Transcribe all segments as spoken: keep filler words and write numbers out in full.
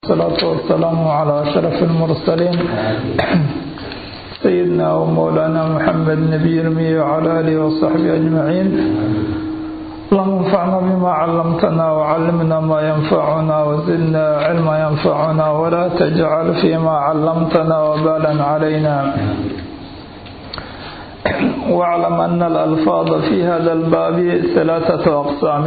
والصلاة والسلام على أشرف المرسلين سيدنا ومولانا محمد نبي الأمي وعلى آله وصحبه أجمعين. اللهم انفعنا بما علمتنا وعلمنا ما ينفعنا وزدنا علما ينفعنا ولا تجعل فيما علمتنا وبالا علينا. واعلم أن الألفاظ في هذا الباب ثلاثة أقسام.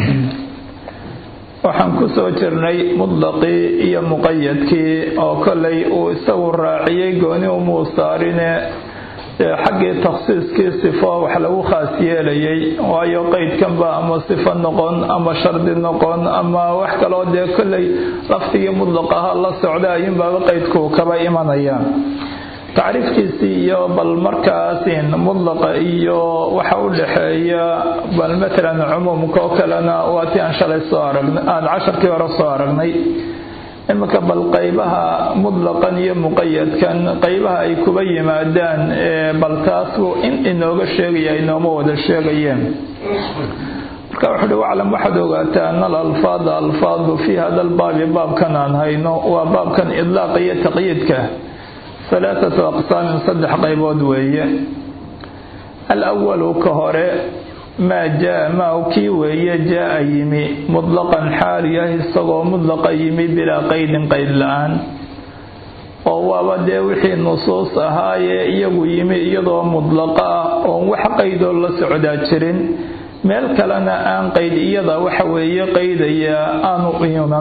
waxaan ku soo jirnay mudlaqii iyo muqayadkii oo kolay uu isagu raaciyay gooni u muusaarine xaggii takhsiiskii sifo wax lagu khaas yeelayay, waayo qaydkanba ama sifo noqon ama shardi noqon ama wax kaloo dee kolay laftigii mudlaqaha la socda ayuunbaaba qaydku kaba imanaya. tacriifkiisii iyo bal markaasin mudlaqa iyo waxa u dhaxeeya bal matalan cumuumka oo kalena waa tii aan shalay soo aragnay aan casharkii hore soo aragnay. imika bal qaybaha mudlaqan iyo muqayadkan qaybaha ay kuba yimaadaan bal taasbu in inooga sheegaya inooma wada sheegayeen. marka wuxuu waclam waxaad ogaataa an alalfaada alfaadu fi hada albaabi baabkan aan hayno waa baabkan idlaaq iyo taqyiidka ثلاثة أقسام صدح قيبود ويه. الأول كهره ما جاء ما كي ويه جاء يمي مطلقا حاليا الصغو مطلقا يمي بلا قيد قيد الآن وهو بدأ وحي النصوص هاي يغو يمي يضو مطلقا وح قيد الله سعودات شرين مالك لنا آن قيد يضا وحوي قيد يا آن قيونا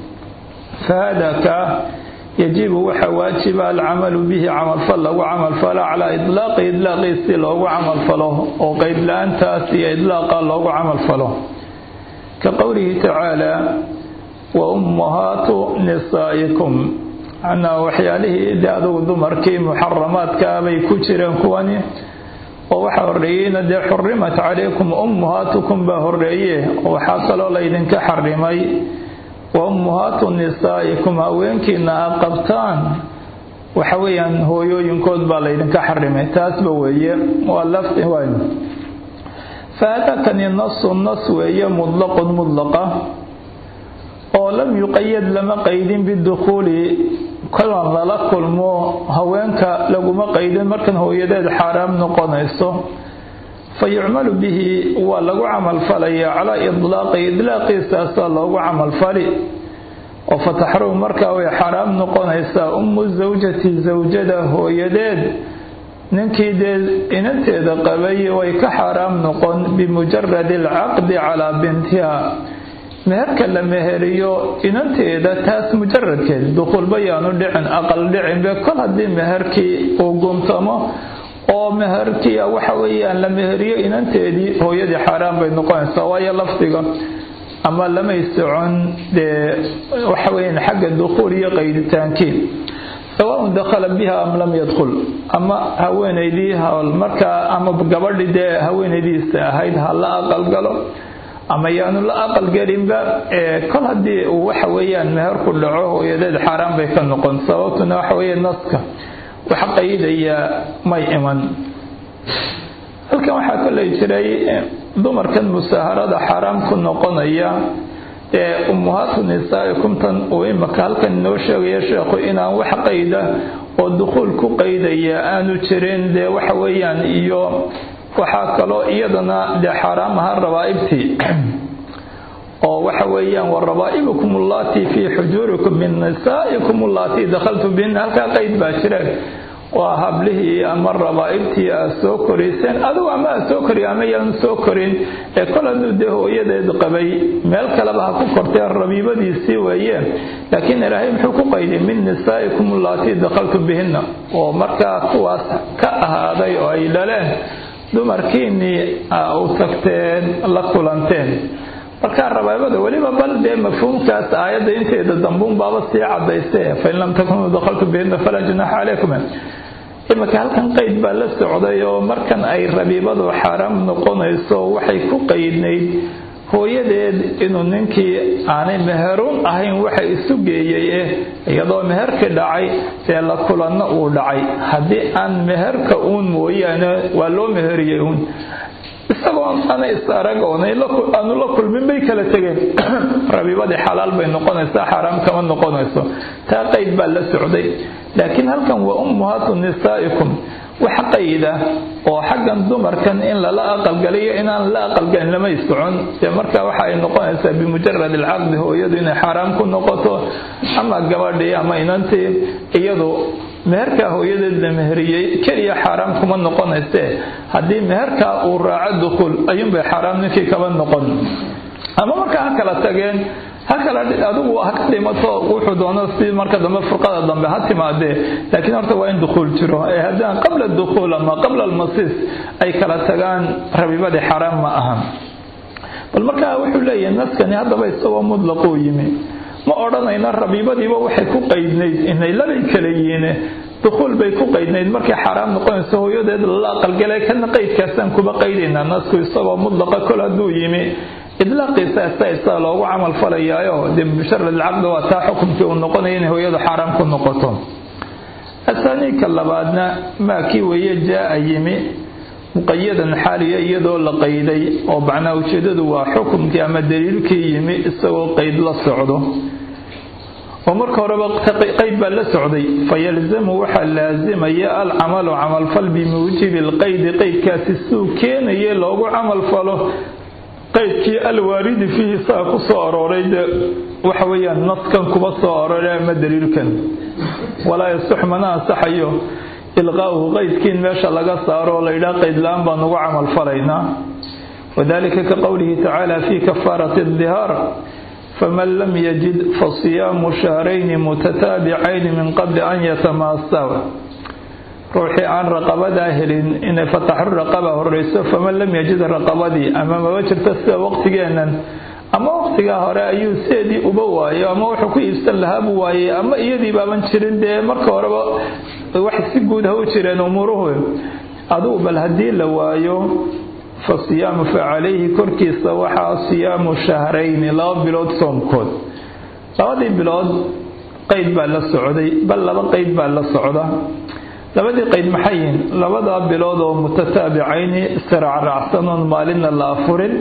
فهذا كا يجب وحواجب العمل به عمل فله وعمل فلا على إطلاق إطلاق استله وعمل فله وقيد لأن تأتي إطلاق الله وعمل فله كقوله تعالى وأمهات نسائكم أنا وحياله دادو ذمركي محرمات كابي كتيران كواني وحريين دي حرمت عليكم أمهاتكم بهرية وحصلوا ليدن كحرمي وأمهات نسائكم هوينكنا قبطان وحويا هو ينكود بالين كحرمه تاسب ويه واللفظ وين. فهذا كان النص النص ويه مطلق مطلقة ولم يقيد لما قيد بالدخول كلام لا كل مو هوينك لو ما قيد مركن هو يداد حرام نقنيسه فيعمل به ولو عمل فلي على إطلاق إطلاق ساسا لو عمل فلي وفتحرم مركا وحرام نقون إسا أم الزوجة زوجده هو يداد ننكي ديد إن انت إذا قبي ويك حرام نقون بمجرد العقد على بنتها مهركا لمهريو إن انت إذا تاس مجرد كده دخول بيانو دعن أقل دعن بكل هذه مهركي وقمتما oo meherkiya waxa weeyaan la meheriyo inanteedii hooyadii xaraam bay noqonaysaa waayo laftiga ama lama isocon de waxa weeyaan xagga dukhul iyo qayditaankii sawa dakhala biha am lam yadkhul ama haweeneydii hawl marka ama gabadhii de haweeneydiisa ahayd hala aqal galo ama yaanu la aqal galinba kol hadii uu waxa weeyaan meherku dhaco hooyadeed xaraam bay ka noqon sababtuna waxa weeyaan naska وحقيديا ما يمن halkan waxa kale jiray dumarkan musaharada xaraam ku noqonaya ee ummahaatu nisaa'ikum tan oo imaka halkan noo sheegay sheekhu inaan wax qayda oo dukhul ku qaydaya aanu jirin de waxa weeyaan iyo waxa kale iyadana de xaraam ha rabaa'ibti oo waxa weeyaan warabaa'ibukum allati fi hujurikum min nisaa'ikum allati dakhaltum bin halka qayd baa jiray waa hablihi ama rabaa'ibti soo koriseen adu ama soo kori ama yan soo korin ee koladu de hooyadeed qabay meel kale ba ku kortay rabiibadiisi weeyeen laakiin ilaahay wuxuu ku qayday min nisaa'ikum allati dakhaltum bihinna oo marka kuwaas ka ahaaday oo ay dhaleen dumarkiini u tagteen la kulanteen marka rabaybada waliba bal de mafhuumkaas aayada inteeda dambuun baaba sii cadaysay fa in lam takunu dakhaltu bihinna fala junaha alaykum imaka halkan qayd baa la socday oo markan ay rabiibadu xaraam noqonayso waxay ku qaydnayd hooyadeed inuu ninkii aanay meherun ahayn waxa isu geeyay iyadoo meherka dhacay ee la kulanna uu dhacay hadii aan meherka uun mooyaane waa loo meheriyay uun isagoo ana isaragoonay aanu la kulmin bay kala tageen rabibadii xalaal bay noqonaysaa xaraam kama noqonayso taa qayd baa la socday laakiin halkan waa ummuhaatu nisaa'ikum wax qayda oo xaggan dumarkan in lala aqalgaliyo inaan la aqalgalin lama isocon ee marka waxa ay noqonaysaa bimujarrad alcaqd hooyadu inay xaraam ku noqoto ama gabadhii ama inantii iyadu meherka hooyadeed la meheriyay kaliya xaraam kuma noqonayse haddii meherka uu raaco dukhul ayuun bay xaraam ninkii kaba noqon ama marka ha kala tageen ha kala adigu ha ka dhimato wuxuu doono si marka dambe furqada dambe ha timaadee laakiin horta waa in dukhul jiro ee haddaan qabla dukhul ama qabla almasis ay kala tagaan rabibadii xaraam ma ahan bal marka wuxuu leeyahay naskani haddaba isagoo mudlaquu yimi ma odhanayna rabibadiiba waxay ku qaydnayd inay labay kala yihiin dukhul bay ku qaydnayd markay xaraam noqonayso hooyadeed la aqalgalay kana qaydkaasaan kuba qaydaynaa nasku isagoo mudlaqa kol hadduu yimi idlaaqiisa asaisa loogu camal falayaayo dee bisharad alcaqd waa taa xukumkii uu noqonaya inay hooyadu xaraam ku noqoto asaaniika labaadna maa kii weeye jaa yimi muqayadan xaaliya iyadoo la qayday oo macnaa ujeedadu waa xukumkii ama daliilkii yimi isagoo qayd la socdo oo marka horeba qayd baa la socday fayalzamu waxaa laazimaya alcamalu camalfal bimuujibi alqaydi qaydkaasi suu keenaye loogu camalfalo qaydkii alwaaridi fiihi saa ku soo arooray dee waxa weeyaan naskan kuba soo arooray ama daliilkan walaa yasux mana ansaxayo ilqaa'uhu qaydkiin meesha laga saaro oo la yidhaha qayd la-aan baan ugu camal falaynaa wadalika ka qowlihi tacaala fii kafaarati adihaar faman lam yajid fasiyaamu shahrayni mutataabicayn min qabli an yatamaasaw ruuxii aan raqabadaa helin inay fataxu raqaba horeyso faman lam yajid raqabadii ama maba jirto sida waqtigeennan ama waqtigaa hore ayuu seedii uba waayo ama wuxuu ku iibsan lahaabuu waayey ama iyadii baaban jirin dee marka horeba wax si guud ha u jireen umuuruhu adugu bal haddii la waayo fa siyaamu fa calayhi korkiisa waxaa siyaamu shahrayni laba bilood soomkood labadii bilood qayd baa la socday bal laba qayd baa la socda labadii qayd maxay yihiin labadaa bilood oo mutataabicayni israacraacsanoon maalinna la afurin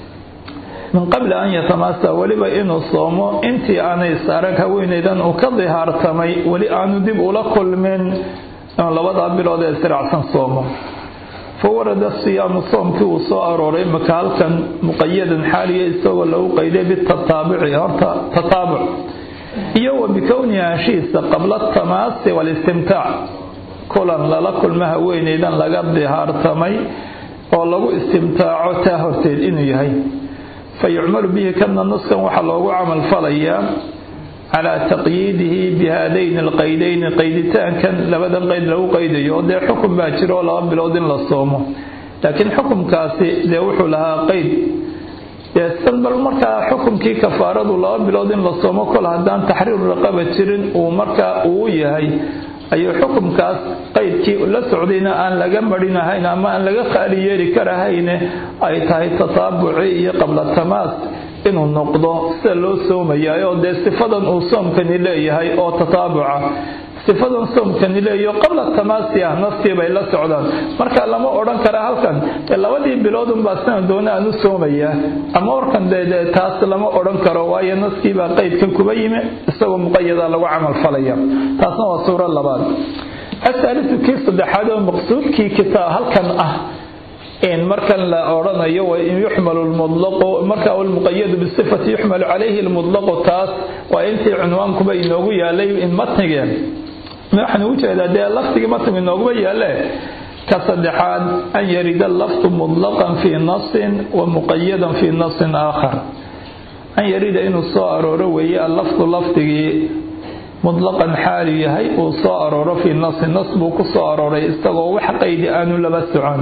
min qabli an yatamaasa weliba inuu soomo intii aanay isarag haweenaydan uu ka dihaartamay weli aanu dib ula kulmin inuu labadaa bilood ee israacsan soomo fa warada siyaamu soomkii uu soo arooray maka halkan muqayadan xaaliya isagoo lagu qayday bitataabuci horta tataabuc iyo wa bikownihi anshihiisa qabla tamaasi walistimtaac kulan lala kulma haweenaydan laga dihaartamay oo lagu istimtaaco taa horteed inuu yahay fayucmalu bihi kana nuskan waxaa loogu camal falayaa calaa taqyiidihi bihadayni alqaydayni qayditaankan labadan qayd lagu qaydayo oo dee xukun baa jiro oo laba bilood in la soomo laakiin xukumkaasi dee wuxuu lahaa qayd dee san bal markaa xukumkii kafaaradu laba bilood in la soomo kol haddaan taxriiru raqaba jirin uu markaa uu yahay ayuu xukumkaas qaydkii la socdayna aan laga marinahayn ama aan laga khaali yeeli karahayne ay tahay tataabuci iyo qabla tamaas inuu noqdo sida loo soomayaay oo dee sifadan uu soomkani leeyahay oo tataabuca sifadan soomkani leeyahay qabla tamaasi ah naskii bay la socdaan marka lama odhan kara halkan labadii bilood unbaa sidan doona aan u soomayaa ama warkan dee taas lama odhan karo waayo naskii baa qaydkan kuba yimi isagoo muqayada lagu camal falaya taasna waa suuro labaad asaalisu kii saddexaad oo maqsuudkii kitaab halkan ah in markan la oranayo wa in yuhmalu al-mutlaqu marka al-muqayyad bi sifati yuhmalu alayhi al-mutlaqu taas wa intii cinwaanku bay inoogu yaalay in matniga waxaan u jeedaa dee laftiga matniga inoogu yaalay ka saddexaad an yarida al-lafzu mutlaqan fi nassin wa muqayyadan fi nassin aakhar an yarida inuu soo arooro weeye al-lafzu laftigii mutlaqan xaali yahay uu soo arooro fi nassin nas buu ku soo arooray isagoo wax qaydi aanu laba socon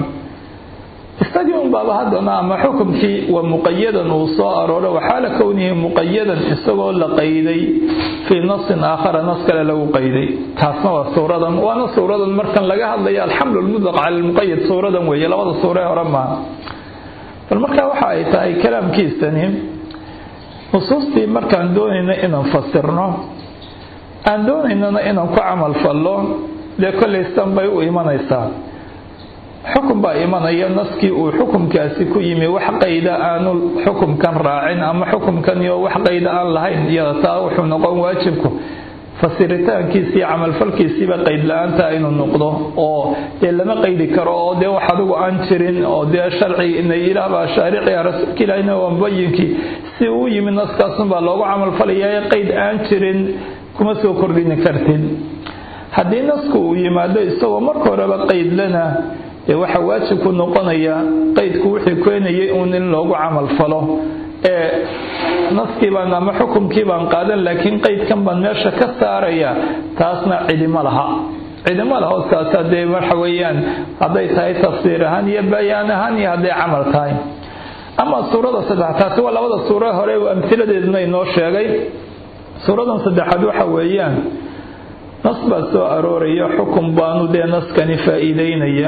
isagii un baaba haddana ama xukumkii waa muqayadan uu soo arooro waxaala kownihi muqayadan isagoo la qayday fii nasin aakhara nas kale lagu qayday taasna waa suuradan waana suuradan markan laga hadlaya alxamlu lmutlaq cala almuqayad suuradan weeye labada suuree hore maaha bal markaa waxa ay tahay kalaamkiisani nusuustii markaan doonayna inaan fasirno aan doonaynana inaan ku camal fallo dee kollay san bay u imanaysaa xukun baa imanaya naskii uu xukumkaasi ku yimi wax qayda aanu xukumkan raacin ama xukumkan iyo wax qayda aan lahayn iyada taa wuxuu noqon waajibku fasiritaankiisii camalfalkiisiiba qayd la-aanta inuu noqdo oo dee lama qaydi karo oo dee wax adigu aan jirin oo dee sharci inay ilaah baa shaarici rasuulka ilaahina waa mubayinkii si uu yimi naskaasunbaa loogu camalfalayaa qayd aan jirin kuma soo kordhini kartid haddii nasku uu yimaado isagoo marka horeba qayd lana dee waxa waajibku noqonaya qaydku wixii keenayay uun in loogu camalfalo ee naskii baan ama xukumkii baan qaadan laakiin qaydkan baan meesha ka saaraya taasna cidimo laha cidimo laha saasa dee waxa weeyaan hadday tahay tafsiir ahaan iyo bayaan ahaan iyo hadday camal tahay ama suurada saddexaad waa labada suuro hore oo amtiladeedna inoo sheegay suuradan saddexaad waxa weeyaan nas baa soo arooraya xukum baanu dee naskani faa'iideynaya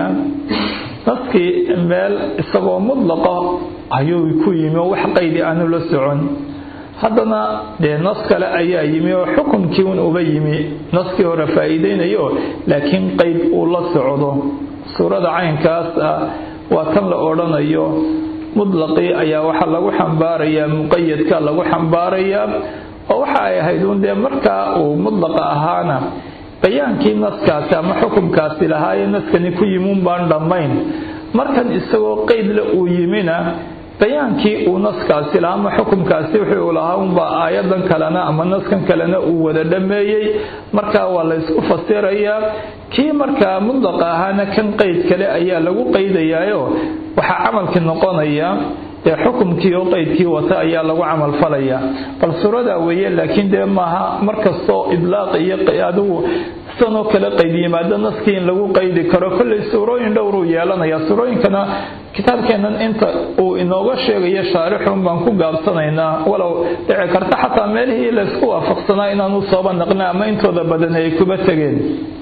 naskii meel isagoo mudlaqa ayuu ku yimi oo wax qaydi aanu la socon haddana dee nas kale ayaa yimi oo xukumkii un uba yimi naskii hore faa'iideynayo laakiin qayd uu la socdo suurada caynkaas ah waa tan la odhanayo mudlaqii ayaa waxaa lagu xambaarayaa muqayadka lagu xambaarayaa oo waxa ay ahayd un dee markaa uu mudlaqa ahaana bayaankii naskaasi ama xukumkaasi lahaayee naskani ku yimuun baan dhammayn markan isagoo qaydle uu yimina bayaankii uu naskaasi lahaa ama xukumkaasi wuxuu lahaa unbaa aayadan kalena ama naskan kalena uu wada dhameeyey markaa waa la isku fasirayaa kii markaa mudlaqa ahaana kan qayd kale ayaa lagu qaydayaayo waxaa camalkii noqonaya ee xukumkii oo qaydkii wata ayaa lagu camal falaya bal suurada weeye laakiin dee maaha markastoo idlaaq iyo adigu sanoo kale qayd yimaado naskii in lagu qaydi karo kolley suurooyin dhowruu yeelanaya suurooyinkana kitaabkeennan inta uu inooga sheegayo shaarixun baan ku gaabsanaynaa walow dhici karta xataa meelihii laysku waafaqsanaa inaanu sooba naqna ama intooda badan ay kuba tegeen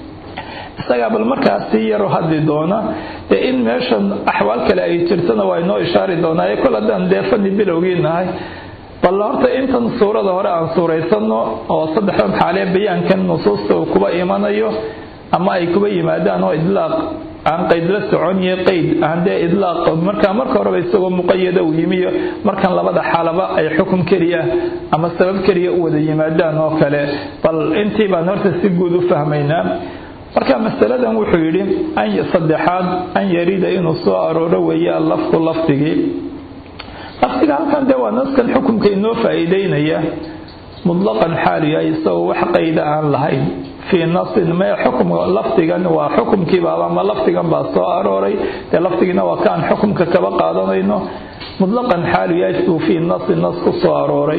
isagaa bal markaas si yaro hadli doona dee in meeshan axwaal kale ay jirtana waa inoo ishaari doonaa kol haddaan dee fani bilowgii nahay bal horta intan suurada hore aan suuraysano oo saddexdan xaalee bayaankan nusuusta uu kuba imanayo ama ay kuba yimaadaan oo idlaaq aan qayd la socon iyo qayd aan dee idlaaq markaa marka horeba isagoo muqayada uu yimiyo markan labada xaalaba ay xukum keliya ama sabab keliya u wada yimaadaan oo kale bal intii baan horta si guud u fahmaynaa marka masaladan wuxuu yidhi an saddexaad an yarida inuu soo arooro weeye lafku lafdigii lafdiga halkan dee waa naskan xukumka inoo faa'iideynaya mudlaqan xaaliya isagoo wax qayda aan lahayn fii nasin mee xukum lafdigan waa xukumkii baaba ama lafdigan baa soo arooray dee lafdigina waa kaan xukumka kaba qaadanayno mudlaqan xaaliya isuu fii nasin nas ku soo arooray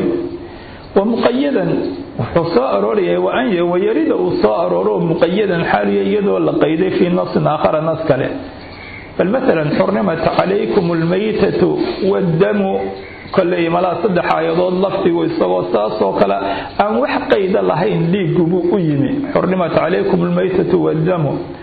ومقيدا وحصى أروري وأن ويريد وصى أرورو مقيدا حاليا يدو لقيد في نص آخر نص كله بل مثلا حرمت عليكم الميتة والدم كل ما لا صدح يضل لفتي ويسوى صاص وكلا أن وحقيد الله لي جبو أيمي حرمت عليكم الميتة والدم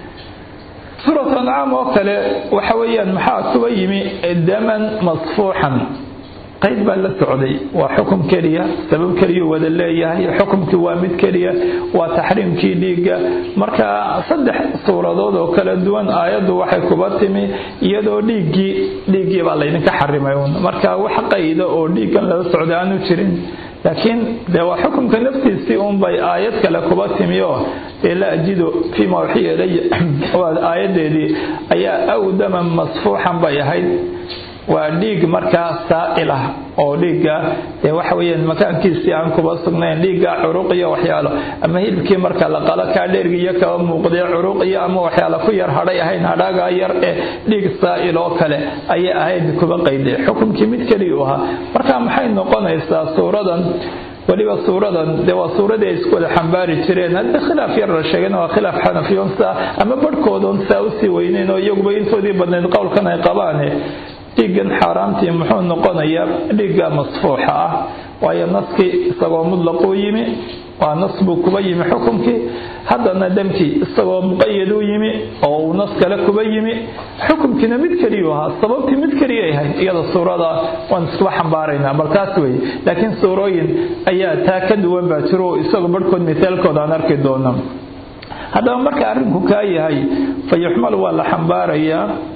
سورة الأنعام وكلا وحويا محاك ويمي دما مصفوحا qayd baa la socday waa xukum keliya sabab keliya wada leeyahay xukumkii waa mid keliya waa taxriimkii dhiigga marka saddex suuradood oo kala duwan aayaddu waxay kuba timi iyadoo dhiiggii dhiiggii baa laydinka xarimay marka wax qayda oo dhiiggan lala socda aanu jirin laakiin dee waa xukumka naftiisii un bay aayad kale kuba timi oo ee la ajido fii ma uxiya ilaya waa aayadeedii ayaa awdaman masfuuxan bay ahayd waa dhiig markaa saa'il ah oo dhiigga ee waxa weeyaan makaankiisii aan kuba sugnayn dhiigga curuq iyo waxyaalo ama hilibkii marka la qala ka dheergiyo ka muuqday curuq iyo ama waxyaalo ku yar hadhay ahayn hadhaga yar ee dhiig saa'il oo kale ay ahayd kuba qayday xukumkii mid kaliya aha marka maxay noqonaysaa suuradan waliba suuradan de waa suurada ay isku wada xambaari jireen hadda khilaaf yar la sheegay waa khilaaf xanafiyoon saa ama barhkoodan saa u sii weyneen oo iyaguba intoodii badnayd qowlkan ay qabaan dhiiggan xaaraamtii muxuu noqonayaa dhiigga masfuuxa ah waayo naskii isagoo mudlaquu yimi waa nas buu kuba yimi xukumkii haddana damkii isagoo muqayaduu yimi oo uu nas kale kuba yimi xukumkiina mid keliyu ahaa sababtii mid keliya ahayd iyada suurada waan iskuba xambaaraynaa bal taas weeye laakiin suurooyin ayaa taa ka duwan baa jiro oo isagoo barhkood misaalkooda aan arki doono haddaba marka arrinku kaa yahay fa yuxmal waa la xambaarayaa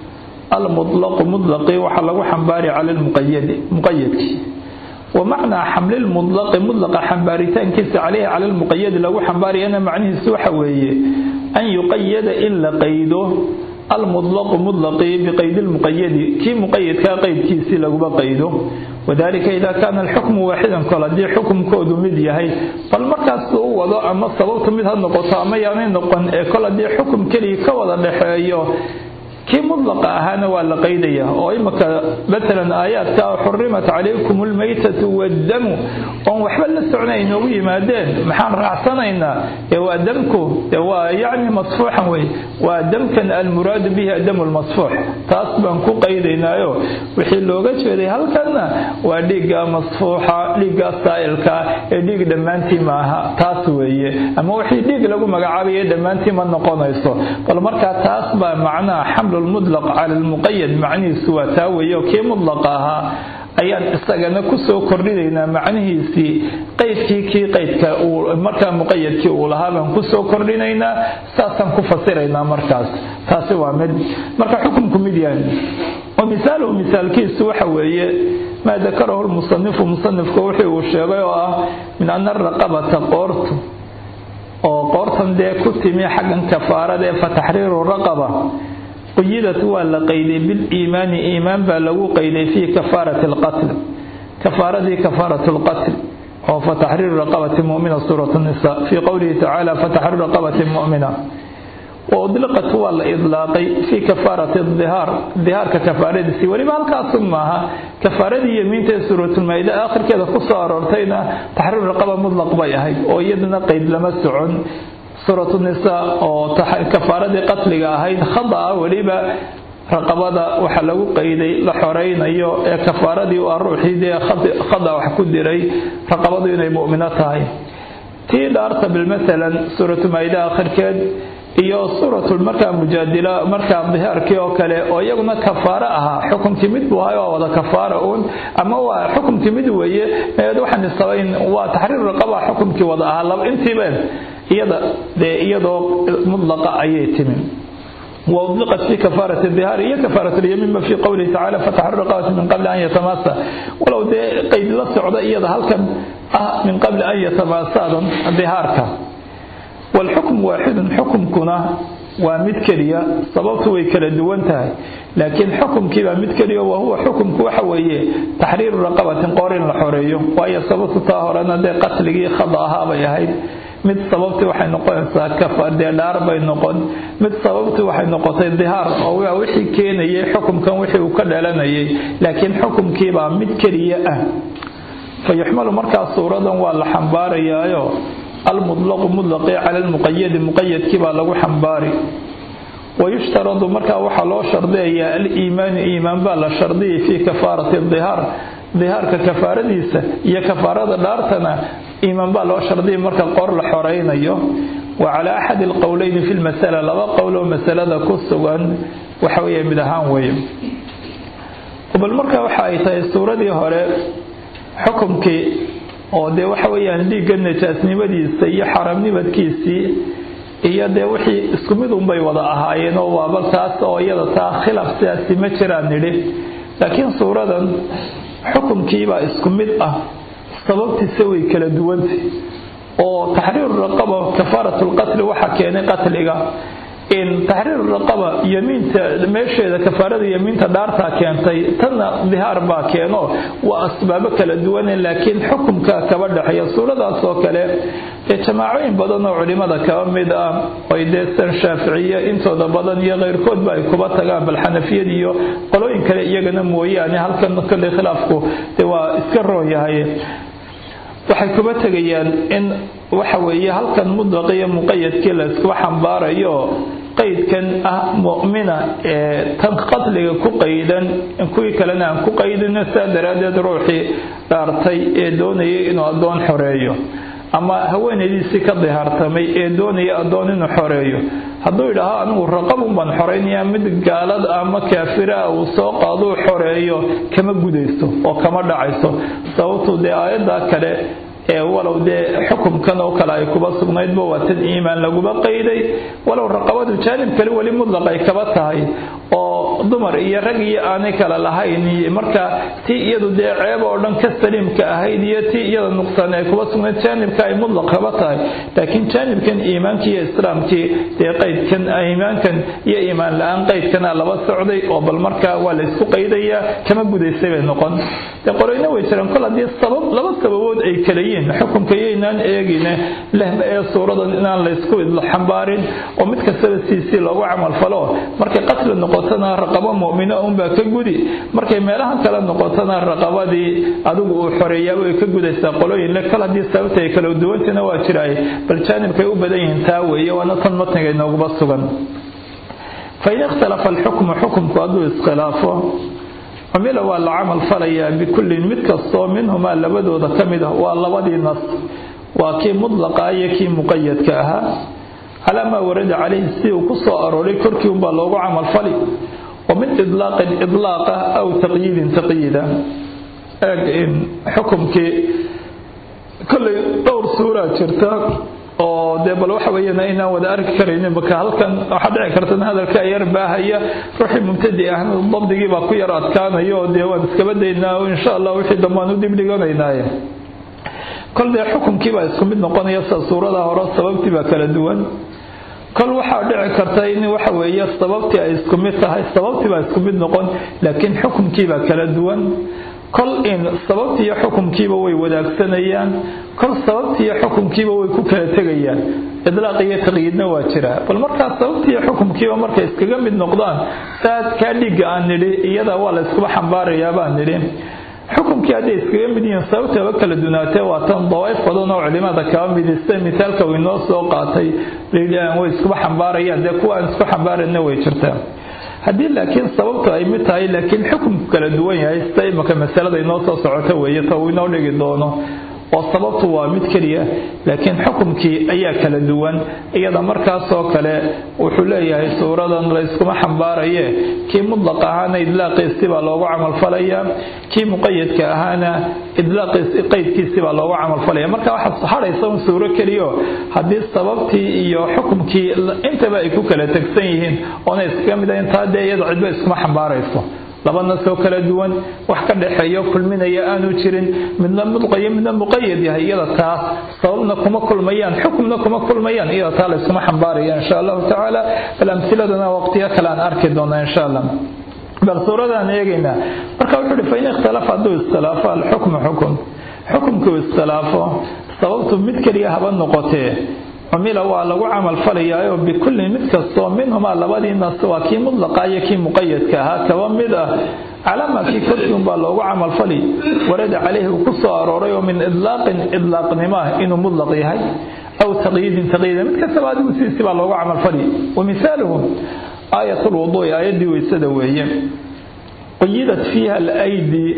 المطلق مطلقي وحلو حنباري على المقيد مقيد ومعنى حمل المطلق مطلق حنباريتان كيس عليه على المقيد لو حنباري أنا معنيه سوحة وهي أن يقيد إلا قيده المطلق مطلقي بقيد المقيد كي مقيد كقيد كيسي لو بقيده وذلك إذا كان الحكم واحدا قال دي حكم كود مديا هي فالمركز هو وضع أما صبوت مدها النقطة ما يعني نقن قال دي حكم كلي كوضع لحيو كي مطلق أهانا ولا قيدية وإمك مثلا آيات حرمت عليكم الميتة والدم وحبل السعنين وي مادين محان رعصنينا هو دمكو هو يعني مصفوحا وي ودم كان المراد به دم المصفوح تصبا كو قيدينا يو وحي لوغا جيري هل كان وديغا مصفوحا ليغا سائلكا ديغ دمانتي ماها تاس ويه اما وحي ديغ لغو مغعابيه دمانتي ما نقونيسو بل marka taas ba macna حمل المطلق على المقيد معني سوى تاوي وكي مطلقها أيان استغنى كسو كردينا معنيه سي قيد كي كي قيد مركا مقيد كي ولها من كسو كردينا ساسا كفصيرنا مركز تاسوا مد مركا حكم كوميديان ومثاله مثال كي سوى حوية ما ذكره المصنف ومصنف كوحي والشيغي من أن الرقبة قرط وقرطا دي كتمي حقا كفارة دي فتحرير الرقبة قيدت ولا قيد بالإيمان إيمان بلغو قيد في كفارة القتل كفارة دي كفارة القتل وفتحرير رقبة مؤمنة سورة النساء في قوله تعالى فتحرير رقبة مؤمنة وأطلقت ولا إطلاقي في كفارة الظهار الظهار ككفارة دي ولما الكاسمها كفارة دي يمين سورة المائدة آخر كذا قصة أرتينا تحرير رقبة مطلق بيهاي ويدنا قيد لمسعون سورة النساء أو كفارة قتلها هاي خضع وليبا رقبة وحلو قيدي لحرين أيو كفارة دي والروحي دي خضع وحكود دي رقبة دي مؤمنات هاي تي دارت بالمثلا سورة مايدة آخر كد إيو سورة المركة مجادلة مركة ظهار كيو كالي ويقولنا كفارة أها حكم تمد وهاي وضا كفارة أون أما هو حكم تمد وهي يدوح عن السوين وتحرير رقبة حكم كي وضعها لو انتباه iyadoo mudlaqa ayay timi وأطلقت في كفارة الظهار هي كفارة اليمين في قوله تعالى فتحرر رقبة من قبل أن يتماسى ولو ده قيد لا سعود إيضا هل كان من قبل أن يتماسى الظهارك والحكم واحد حكم كنا ومتكرية صببت ويكلا دوانتها لكن حكم كيبا متكرية وهو حكم كوحوية تحرير رقبة قورين لحوريه وهي صببت طاهرنا ده قتلقي خضاها بيهاي mid sababti waxay noqonaysaa kafar deedaar bay noqon mid sababti waxay noqotay dihaar oo waa wixii keenayay xukunkan wixii uu ka dhalanayay laakiin xukunkii baa mid kaliya ah fayuhmalu marka suuradan waa la xambaarayaayo المطلق مطلق على المقيد مقيد كبا لو حنباري ويشترط مركا وحا لو شرطيه الايمان ايمان با شرطيه في كفاره الظهار ظهار كفارadiisa iyo kafaarada dhaartana iimaan baa loo shardiyo marka qor la xoreynayo وعلى احد القولين في المساله لو قولوا مساله كسوان waxa weeye mid ahaan weeye qobol marka waxa ay tahay suuradii hore xukumkii oo de waxa weeyaan dhiigan najaasnimadiisa iyo xaramnimadiisii iyo de wixii isku mid un bay wada ahaayeen oo waaba taas oo iyada taa khilaaf siyaasi ma jiraan nidhi laakiin suuradan xukumkii baa isku mid ah sababtiisa way kala duwantay oo tahriir raqaba kafaratu alqatl waxa keenay qatliga in tahriir raqaba yamiinta meesheeda kafarada yamiinta dhaarta keentay tan dihaar baa keeno waa asbaab kala duwan laakiin xukunka kaba dhaxaya suuradaas oo kale ee jamaacayn badan oo culimada ka mid ah oo deesan shaafiiciya intooda badan iyo qeyrkood baa kuba tagaan bal xanafiyada iyo qolooyin kale iyagana mooyaane halkan kale khilaafku waa iska rooyahay waxay kuba tagayaan in waxa weeye halkan mudlaq iyo muqayyadkii la isku xambaarayo qaydkan ah mu'mina ee tan qatliga ku qaydan kuwii kalena aan ku qaydin saadaradeed ruuxi dhaartay ee doonayay inuu adoon xoreeyo ama haweenaydiisii ka dihaartamay ee doonaya adoon inuu xoreeyo hadduu yidhaaho anigu raqabun baan xoreynaya mid gaalad ama kaafira uu soo qaado xoreeyo kama gudaysto oo kama dhacayso sababtoo de aayada kale ee walow de xukunkan oo kale ay kuba sugnaydba waa tan iimaan laguba qayday walow raqabadu jaanib kale wali mudlaq ay kaba tahay oo dumar iyo rag iyo aanay kala lahayn marka tii iyadu dee ceeb oo dhan ka saliimka ahayd iyo tii iyada nuqsaan ay kuba sugnayd jaanibka ay mudlaq kaba tahay laakiin jaanibkan iimaankii iyo islaamkii dee qaydkan iimaankan iyo iimaan la-aan qaydkana laba socday oo bal markaa waa la isku qaydayaa kama gudaysay bay noqon dee qorayna way jiraan kol haddii sabab laba sababood ay kala yihiin xukunka iyaynaan eegine lehma ee suuradan inaan la isku xambaarin oo mid kastaba siisii loogu camal falo markay qatli noqotana raqabo mu'mina unbaa ka gudi markay meelahan kale noqotana raqabadii adigu uu xoreeyaaba ay ka gudaysaa qolooyin le kal haddii sababta ay kala duwantina waa jiraay bal jaanibkay u badan yihiin taa weeye waana tan matniga inooguba sugan fain ikhtalafa alxukmu xukumku hadduu iskhilaafo cumila waa la camal falayaa bikullin mid kastoo minhumaa labadooda ka mid ah waa labadii nas waa kii mudlaqa iyo kii muqayadka ahaa calaa maa warada calayhi si uu ku soo arooray korkii unbaa loogu camal fali wa min idlaaqin idlaaqa aw taqyiidin taqyiida eeg in xukumkii kollay dhowr suuraa jirta oo dee bal waxa weeyaan inaan wada arki karaynin marka halkan waxa dhici karta hadalka yar baahaya ruuxii mubtadi ah dabdigii baa ku yar adkaanayo oo dee waan iska badaynaa oo insha Allah wixii dhammaan u dib dhiganaynaa kol dee xukumkii baa isku mid noqonaya suurada hore sababtii baa kala duwan kol waxa dhici karta in waxa weeye sababtii ay isku mid tahay sababtii baa isku mid noqon laakiin xukumkii baa kala duwan kol in sababtii iyo xukumkiiba way wadaagsanayaan kol sababtii iyo xukumkiiba way ku kala tegayaan idlaaq iyo taqyiidna waa jira bal markaa sababtii iyo xukumkiiba markay iskaga mid noqdaan saad ka dhiga aan nidhi iyada waa la isku xambaarayaa baan nidhi xukumkii hadday iskaga mid yihiin sababtaba kala dunaatee waa tan dawaa'if badan oo culimada kaba midistay misaalka uu inoo soo qaatay leeyahay way isku xambaarayaan dee kuwa aan isku xambaarayna way jirtaa haddii laakiin sababtu ay mid tahay laakiin xukunku kala duwan yahay sida imaka masalada inoo soo socota weeye ta uu inoo dhigi doono oo sababtu waa mid keliya laakiin xukumkii ayaa kala duwan iyada markaasoo kale wuxuu leeyahay suuradan la iskuma xambaaraye kii mudlaq ahaana idlaaqiisi baa loogu camal falaya kii muqayadka ahaana idlaaqiisi qaydkiisi baa loogu camal falaya marka waxa hadhaysa un suuro keliyo haddii sababtii iyo xukumkii intaba ay ku kala tagsan yihiin oona iskaga mid ah intaa dee iyada cidba iskuma xambaarayso laba nasoo kala duwan wax ka dhaxeeyo kulminaya aanu jirin midna mudqayo midna muqayyad yahay iyada taas sababna kuma kulmayaan xukumna kuma kulmayaan iyada taa la isma xambaarayaan insha Allah taala bal amsiladana waqtiga kale aan arki doona insha Allah bal suuradan eegayna marka wuxuu dhifay in ikhtalafa adu ikhtalafa al-hukm hukm hukmku ikhtalafa sababtu mid kaliya haba noqotee عمل وعلى عمل فليا بكل متكسو منهما لبدي الناس وكي مطلقا يكي مقيد كها كومدا على ما في كل بالله عمل فلي ورد عليه قصة أروري من إطلاق إطلاق نماه إنه مطلق هي أو تقييد تقييد متكسو هذا وسيسي بالله عمل فلي ومثاله آية الوضوء آية ويسدوية قيدت فيها الأيدي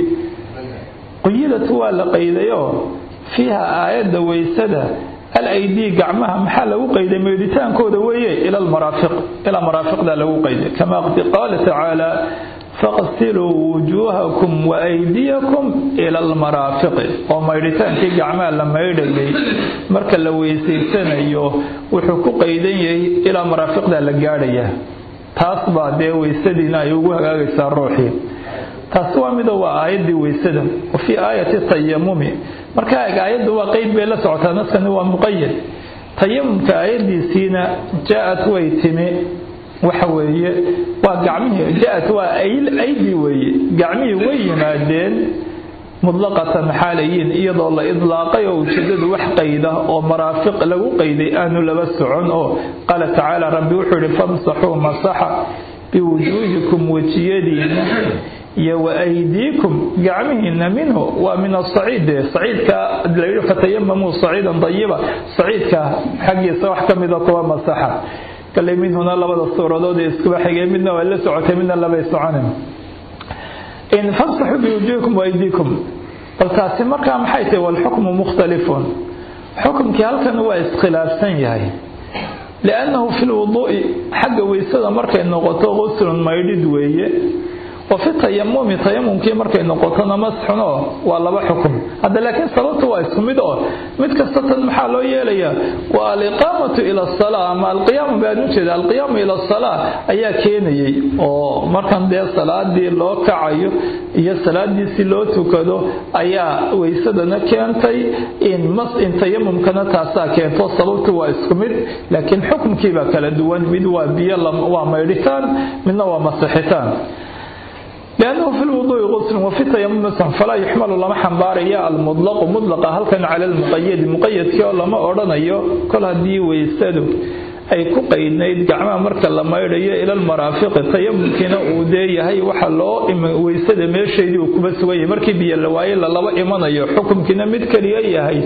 قيدت هو لقيديو فيها آية ويسده الأيدي قعمها محل وقيد ميدتان كود ويه إلى المرافق إلى مرافق لا لو قيد كما قال تعالى فاغسلوا وجوهكم وأيديكم إلى المرافق وميدتان كي قعمها لما يدلي مركل لو يسيسن أيوه وحكو قيدين إلى مرافق لا لقاريه تصبح دي ويسدنا يوجوها قاقس الروحي تسوى مدوى آية ويسدم وفي آية التيمم marka aayadu waa qeyd bay la socotaa naskan waa muqayyad tayammumka aayadiisina jaat way timi waxa weeye waa gacmihi jaat waa ayl aydi weeye gacmihi way yimaadeen mudlaqatan xaalayin iyadoo la idlaaqay oo ujeedadu wax qayda oo maraafiq lagu qayday aanu laba socon oo qala taala rabbi wuxuu yiri famsahu masaha biwujuhikum wajiyadina يا وأيديكم جعمهن منه ومن الصعيد صعيد كدليل فتيمموا صعيدا طيبا صعيد كحق صح كم إذا طوى مسحة كلي من هنا لبض الصورة دودي اسكبا حاجة منا ولا سعة منا لا بيسعنهم إن فامسحوا بوجوهكم وأيديكم فالتاسم كام حيث والحكم مختلف حكم كهلكن هو استخلاف سنجاي لأنه في الوضوء حق ويسد مركا النغطة غسل ما يريد ويه وفي التيمم تيمم كي markay noqotona masxuno waa laba xukum hada laakiin sababtu waa isku mid oo mid kasta tan maxaa loo yeelaya waa al-iqamatu ila as-salah ama al-qiyam baad jeeda al-qiyam ila as-salah ayaa keenayay oo markan dee salaadii loo kacayo iyo salaadii si loo tukado ayaa weysadana keentay in mas in tayammumkana taasa keento sababtu waa isku mid laakiin xukumkiiba kala duwan mid waa biyo waa maydhitaan midna waa masaxitaan لأنه في الوضوء غسل وفي التيمم فلا يحمل لما حنباريا المطلق مطلق هل كان على المقيد مقيد كي لما أورانيو كل هذه ويستدو أي كقيدنيد جماعة مركل لما يريا إلى المرافق التيمم كنا ودي هاي وحلا إم ويستد ماشي وكبس ويا مركب يلواي للا إيمانا يحكم كنا متكليا هاي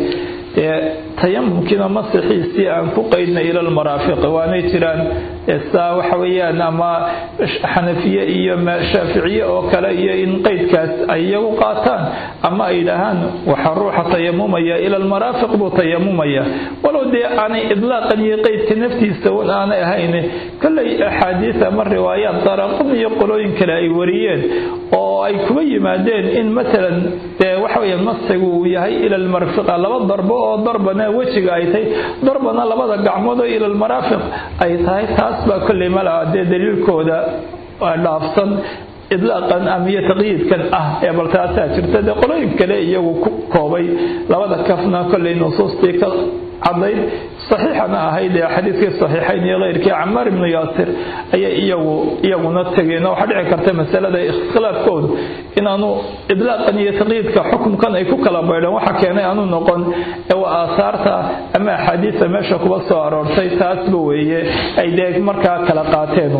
تيمم كنا مسيحي سي أن كقيدنا إلى المرافق وأنا تران الساعة وحويان أما حنفية إيا ما شافعية أو كلا إيا إن قيد كاس أي وقاتان أما إلهان وحروح تيممية إلى المرافق بتيممية ولو دي أنا إطلاقا يقيد كنفتي سواء أنا هيني كل أحاديث من روايات طرقم يقولون كلا وريين أو أي كوي مادين إن مثلا وحويان مصيقوا يهي إلى المرافق لما ضربوا ضربنا وجه أيتي ضربنا لما قعموا إلى المرافق أيتي تاسبا كل ما لا دليل كودا لافصن إطلاقا أمية تقييد كان أه يا بلتاسات ارتدى قلوين كلا إياه كوبي لما كفنا كل نصوص تيك عضيد صحيح أنا هيدا حديث صحيحين غير كي عمار بن ياسر أي إياه إياه نتجينا وحد عكرت مسألة اختلاف كود إن أنو إطلاقا يتقييد كحكم كان يكون كلا بيرا وحكينا أنو نقول أو آثارته أما حديث ما شكوا صار سيتات بويه أي ذاك مركا كلاقاتين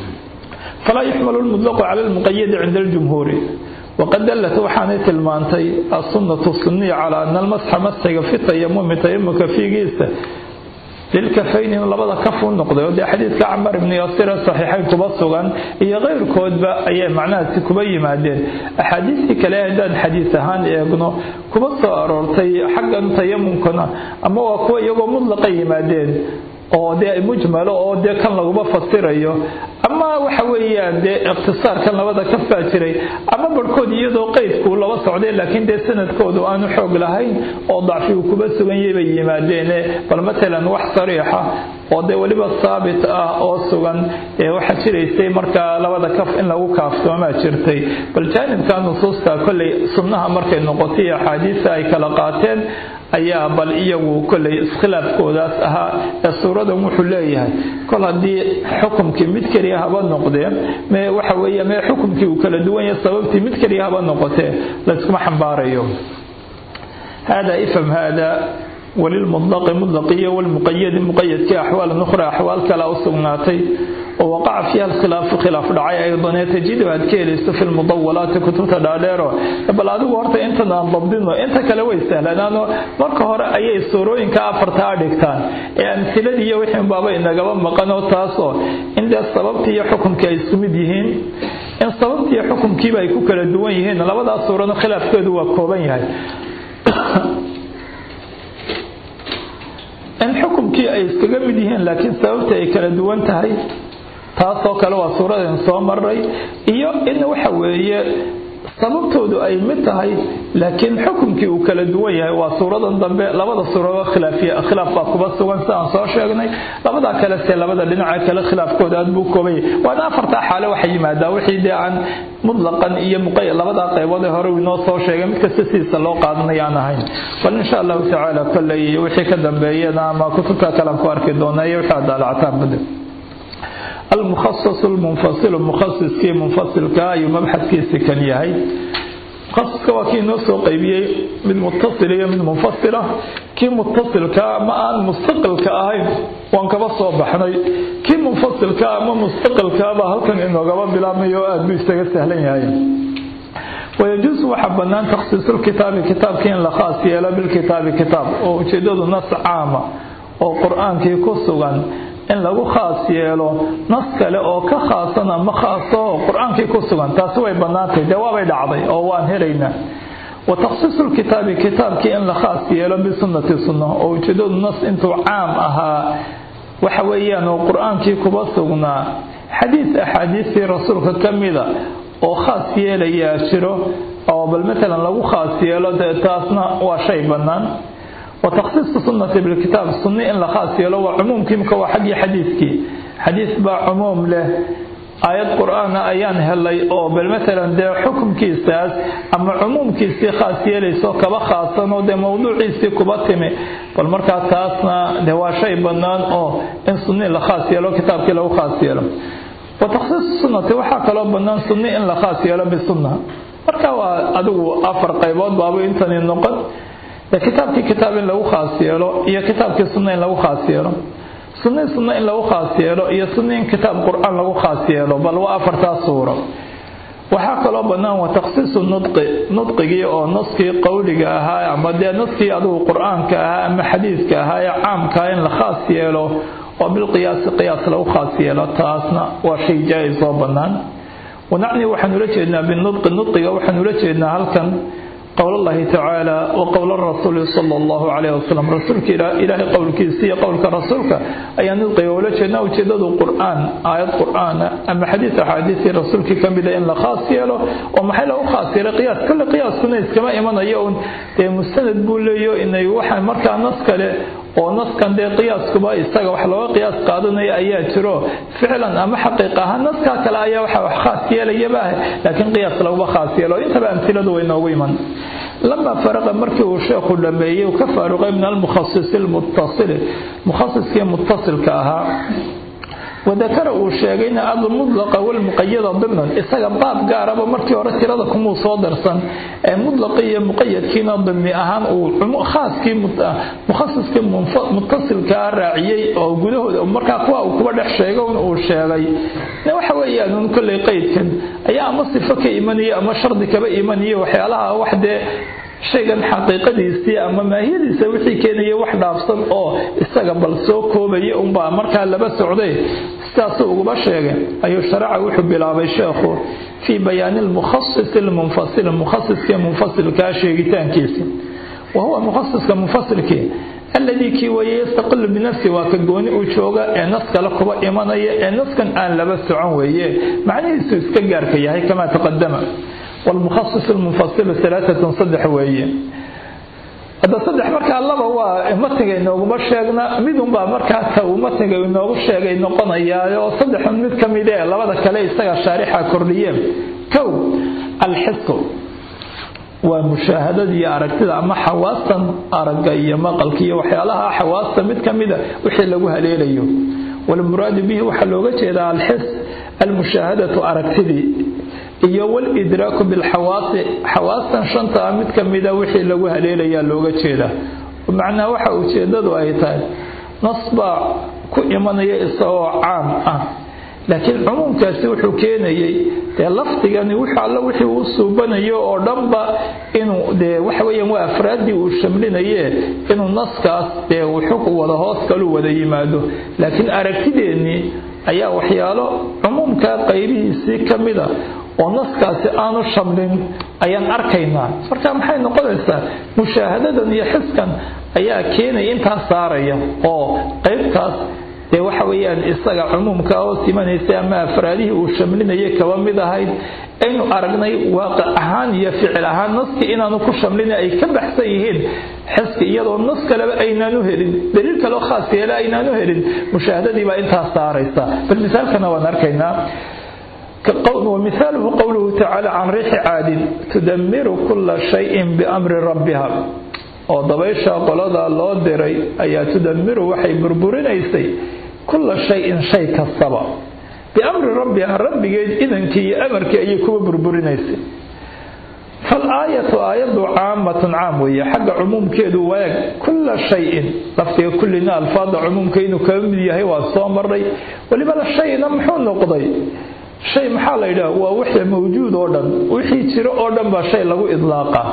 فلا يحمل المطلق على المقيد عند الجمهور وقد دلت وحانيت المانتي السنة السنية على أن المسح مسح في التيمم تيمك في جيسة للكفين لبدا كف النقضة ودي حديث كعمر بن ياسر الصحيحين كبصغا هي غير كودبة أي معناها كبي معدين أحاديث كلاهدان حديثهان يقنوا كبصة أرورتي حقا تيمم كنا أما وكوى يقو مطلقي معدين oo de mujmal oo de kan lagu fasirayo ama waxa weeyaan de ikhtisaar kan labada ka faajiray ama barkood iyadoo qeydku laba socday laakiin de sanadkoodu aanu xoog lahayn oo dacfi ku basugan yahay yimaadeen bal mesela wax sariixa oo de waliba saabit ah oo sugan ee waxa jireysay marka labada kaf in lagu kaaftoomaa jirtay bal jaanibka nusuusta kulli sunnaha markay noqotay xadiis ay kala qaateen ayaa bal iyagu kulay iskhilaafkoodaas ahaa ee suurada wuxuu leeyahay kol hadii xukumkii mid kaliya haba noqdee ma waxa weeye ma xukumkii uu kala duwan yahay sababtii mid kaliya haba noqotee la isku xambaarayo hada ifham hada وللمطلق مطلقية والمقيد مقيد كأحوال أخرى أحوال كلا أصنعتي ووقع فيها الخلاف خلاف دعاية أيضا تجد بعد كيليس في المطولات كتب تداليرو بل هذا ورطة أنت نضبطينه أنت كلوي سهل لأنه مركه هراء أي سورين كأفر تاريكتان يعني سلدي يوحين بابا إن قبل مقانو تاسو إن ده السببتي يحكم كيسمديهين إن السببتي يحكم كيبا يكوك لدوينهين لابد سوران خلاف كدوا كوبين إن حكمكي أي استجمديهن لكن سببته أي كلا دوان تهي تاسو كلا وصورة إنسان مري إياه إنه حويه sababtoodu ay mid tahay laakiin xukunkii uu kala duwan yahay waa suuradan dambe labada suurado khilaafiya khilaaf baa kuba sugan saan soo sheegnay labada kale see labada dhinaca kale khilaafkooda aad buu koobay waa afarta xaalo waxa yimaada wixii daan mutlaqan iyo muqayyad labada qaybood hore inoo soo sheegay mid kasta siisa loo qaadanayaan ahayn wal insha Allah ta'ala kulli wixii ka dambeeyana ma kutubta kale ku arki doonaa iyo waxa daalactaan bad المخصص المنفصل المخصص كي منفصل كاي مبحث كي سكن ياهي مخصص كواكي نصو قيبية من متصلة من منفصلة كي متصل كا ما أن مستقل كاهي وانكبصوا بحني كي منفصل كا ما مستقل كا هل كان إنه قبل بلا ميوات بيستغل سهلين ياهي ويجوز وحبنا تخصيص الكتاب كتاب كين لخاص يلا بالكتاب كتاب وجدود نص عامة أو قرآن كي كسوغان in lagu khaas yeelo nas kale oo ka khaasana ma khaaso quraanka ku sugan taas way banaatay jawaabay dhacday oo waan helaynaa wa takhsiisul kitaabi kitaabki in la khaas yeelo bi sunnati sunnah oo jeedo nas intuu caam aha waxa weeyaan oo quraanka ku sugnaa xadiis ahadiisi rasuulka kamida oo khaas yeelayaa jiro oo bal matalan lagu khaas yeelo taasna waa shay bannaan وتخصيص السنة بالكتاب السنة إن لخاص يلو وعموم كيمك وحقي حديثك حديث با عموم له آيات قرآن أيان هلي أو بالمثلا ده حكم كيساس أما عموم كيسي خاص يلي سو كبا خاصا وده موضوع يسي كباتمي والمركة تاسنا ده وشي بنان أو إن سنة لخاص يلو كتابك لو خاص يلو وتخصيص السنة وحاك لو بنان سنة إن لخاص يلو بالسنة مركة أدو أفر قيبات بابو إنتاني النقل kitaabkii kitaab in lagu khaas yeelo iyo kitaabkii sunna in lagu khaas yeelo sunna sunna in lagu khaas yeelo iyo sunna in kitaab qur'aan lagu khaas yeelo bal waa afartaa suuro waxaa kaloo bannaan waa takhsiisu nudqi nudqigii oo naskii qowliga ahaa ama dee naskii adugu qur'aanka ahaa ama xadiiska ahaa ee caamka in la khaas yeelo oo bilqiyaasi qiyaas lagu khaas yeelo taasna waa shay jaa-is oo bannaan wanacni waxaan ula jeednaa binudqi nudqiga waxaan ula jeednaa halkan قول الله تعالى وقول الرسول صلى الله عليه وسلم رسولك إلهي قول كيسي قولك رسولك أي نلقي ولجنا وجدد القرآن آيات قرآن أما حديث حديث رسولك كم بدأ إن لخاصية له ومحله خاصية قياس كل قياس كنيس كما إيمان يون مستند بوليو إنه يوحى مركع نسك له ونسكن ده قياس كبا يستجا وحلوة قياس قادنا أيات ترى فعلا أما حقيقة نسك كلا أيه وخاصية ليباه لكن قياس لو بخاصية لو أنت بأمثلة دوينا ويمن لما فرق مركه الشيخ لما وكفر من المخصص المتصل مخصص كي متصل كاها وذكره الشيخين أبو المطلق والمقيد ضمنا استقباب قارب مركه ورتردكم صادرا مطلقية مقيد كينا ضمن أهم وخاص كي مخصص كي متصل كراعي أو جوده مركه قوى وكبر الشيخون أو الشيخين وحويا من كل قيد كان أيام صفة إيمانية أما شرط كبا إيمانية وحيالها واحدة شيئا حقيقتيسii ama maahiyadiisa wixii keenaya wax dhaafsan oo isaga bal soo koobay um baa marka laba socday sidaas ugu ba sheegay ayuu sharci wuxuu bilaabay sheekhu fi bayaan al-mukhassis al-munfasil al-mukhassis ka munfasil ka sheegitaankiisa وهو مخصص كمنفصل كي الذي كي ويستقل بنفسه وكجوني وشوجا الناس كلا كبا إيمانية الناس كان آن لبس عن وياه معناه استجار كي هي كما تقدم والمخصص المنفصل ثلاثة صدح وياه هذا صدح مركا الله هو متجه إنه مشينا ميدهم بقى مركا تو متجه إنه مشينا إنه قنايا صدح من كميدة الله هذا كلا يستجار شارحة كردية كو الحس ومشاهدة دي أركتها أما حواسا أرقية مقلكية وحيالها حواسا متكمدة وحلقوها ليليو والمراد به وحلوغة إذا الحس المشاهدة أركتدي إيو والإدراك بالحواس حواسا شنطة متكمدة وحلقوها ليليا لوغة إذا ومعنى وحا أتشدد وأيتان نصبع كو إيمانية إصاوة عام أه laakiin umumkaasi wuxuu keenayay ee laftigani wuxuu alla wixii uu suubanayo oo dhanba inuu de waxa weeyaan waa afraadii uu shamlinaye inuu naskaas ee wuxuu wada hoos kale wada yimaado laakiin aragtideeni ayaa waxyaalo umumka qaybihiisa kamida oo naskaasi aanu shamlin ayaan arkaynaa marka maxay noqonaysaa mushaahadadan iyo xiskan ayaa keenay inta saaraya oo qaybtaas ee waxa weeyaan isaga umumka oo simanaysa ama afraadihi uu shamlinayo kaba mid ahayd aynu aragnay waaqi ahaan iyo ficil ahaan naski inaanu ku shamlinay ay ka baxsan yihiin xaski iyadoo nas kale aynaanu helin daliil kale oo khaas yeela aynaanu helin mushaahadadii baa inta saaraysa bal misaalkana waan arkaynaa كقول ومثاله قوله تعالى عن ريح عاد تدمر كل شيء بأمر ربها oo dabaysha qolada loo diray ayaa tudamir waxay burburinaysay كل شيء شيء كسبا بأمر ربها ربيgeed idankii amarkii ay ku burburinaysay فالآية آية عامة عام وهي حق عموم كيدو وياك كل شيء لفتي كلنا الفاظ عموم كينو كامل يهي واسو مري ولما الشيء نمحو نقضي شيء محال إله ووحي موجود أولا وحي ترى أولا بشيء له إطلاقه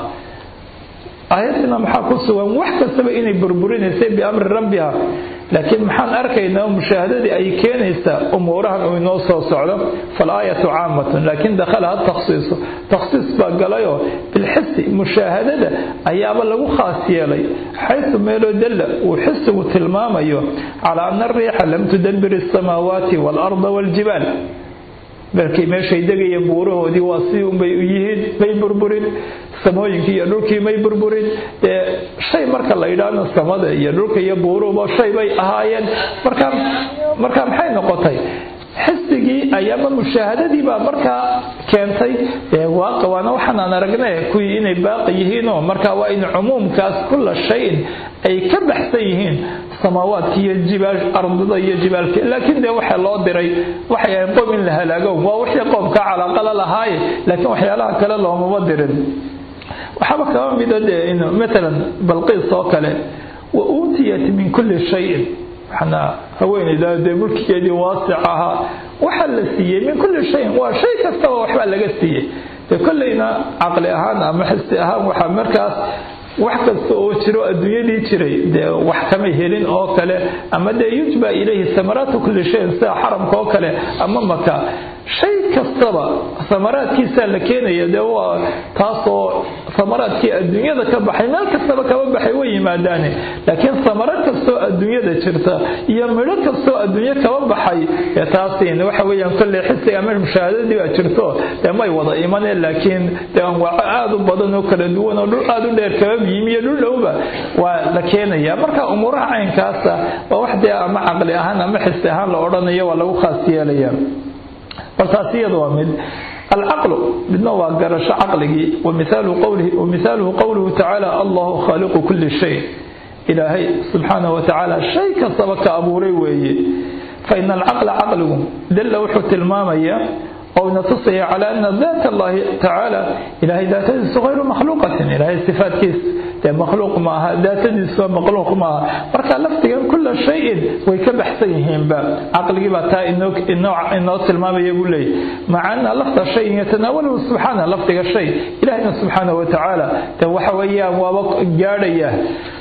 آياتنا محاكو سوى وحكا سبا إني بربرين يسيب بأمر ربها لكن محان أركينا ومشاهدة أي كان يستا أمورها وينوصى وصعدا فالآية عامة لكن دخلها التخصيص تخصيص بقلايو بالحس مشاهدة أيام له خاصية لي حيث ميلو دل وحس وتلمام أيوه على أن الريح لم تدبر السماوات والأرض والجبال markay meeshay degayeen buurahoodii waa si un bay u yihiin may burburin samooyinkii iyo dhulkii may burburin dee shay marka la yidhaahdo samada iyo dhulka iyo buuruhuba shay bay ahaayeen markaa markaa maxay noqotay xisbigii ayaama mushaahadadii baa markaa keentay waaqa waana waxaan aan aragnay kuwii inay baaqi yihiinoo markaa waa in cumuumkaas kulla shayin ay ka baxsan yihiin samaawaadka iyo jibaal ardada iyo jibaalka laakiin dee waxaa loo diray waxay ahayn qoom in la halaago waa wixii qoomka calaaqala lahaaye laakiin waxyaalaha kale loomama dirin waxaaba kaba mida dee in matalan balqiis oo kale wa uutiyat min kulli shayin waxna haweenayda dee mulkigeedii waasic ahaa waxaa la siiyey min kulli shayin waa shay kastaba waxbaa laga siiyey dee kollayna caqli ahaan ama xisi ahaan waxaa markaas wax kasta oo jiro adduunyadii jiray dee wax kama helin oo kale ama dee yujba ilayhi samaraatu kulli shayin sida xaramka oo kale ama maka shay kastaba samaraadkiisaa la keenaya dee waa taasoo samaraadkii adduunyada ka baxay meel kastaba kaba baxay way yimaadaane laakiin samaro kastoo adduunyada jirta iyo midho kastoo adduunyo kaba baxay ee taasiin waxa weeyaan kolley xisiga ama mushaahadadii baa jirto dee may wada imaneen laakiin dee anwaaco aada u badan oo kala duwan oo dhul aada u dheer kaba yimi iyo dhul dhowba waa la keenaya marka umuuraha caynkaasa waa wax dee ama caqli ahaan ama xisi ahaan la odhanayo waa lagu khaas yeelaya فالتاسية ومد العقل بدنا وقرش عقله ومثال قوله ومثاله قوله تعالى الله خالق كل شيء إلهي سبحانه وتعالى شيء كسبك أبو ريوي فإن العقل عقله دل وحث المامية أو نتصي على أن ذات الله تعالى إلهي ذاته غير مخلوقة إلهي صفات كيس مخلوق معها ذاته مخلوق معها مركا لفتهم كل شيء ويكبح سيهم با عقل جبا تا إنه إنه إنه سلمان يقول لي مع أن لفت شيء يتناوله سبحانه لفت الشيء إلهي سبحانه وتعالى وحويا ووق جارية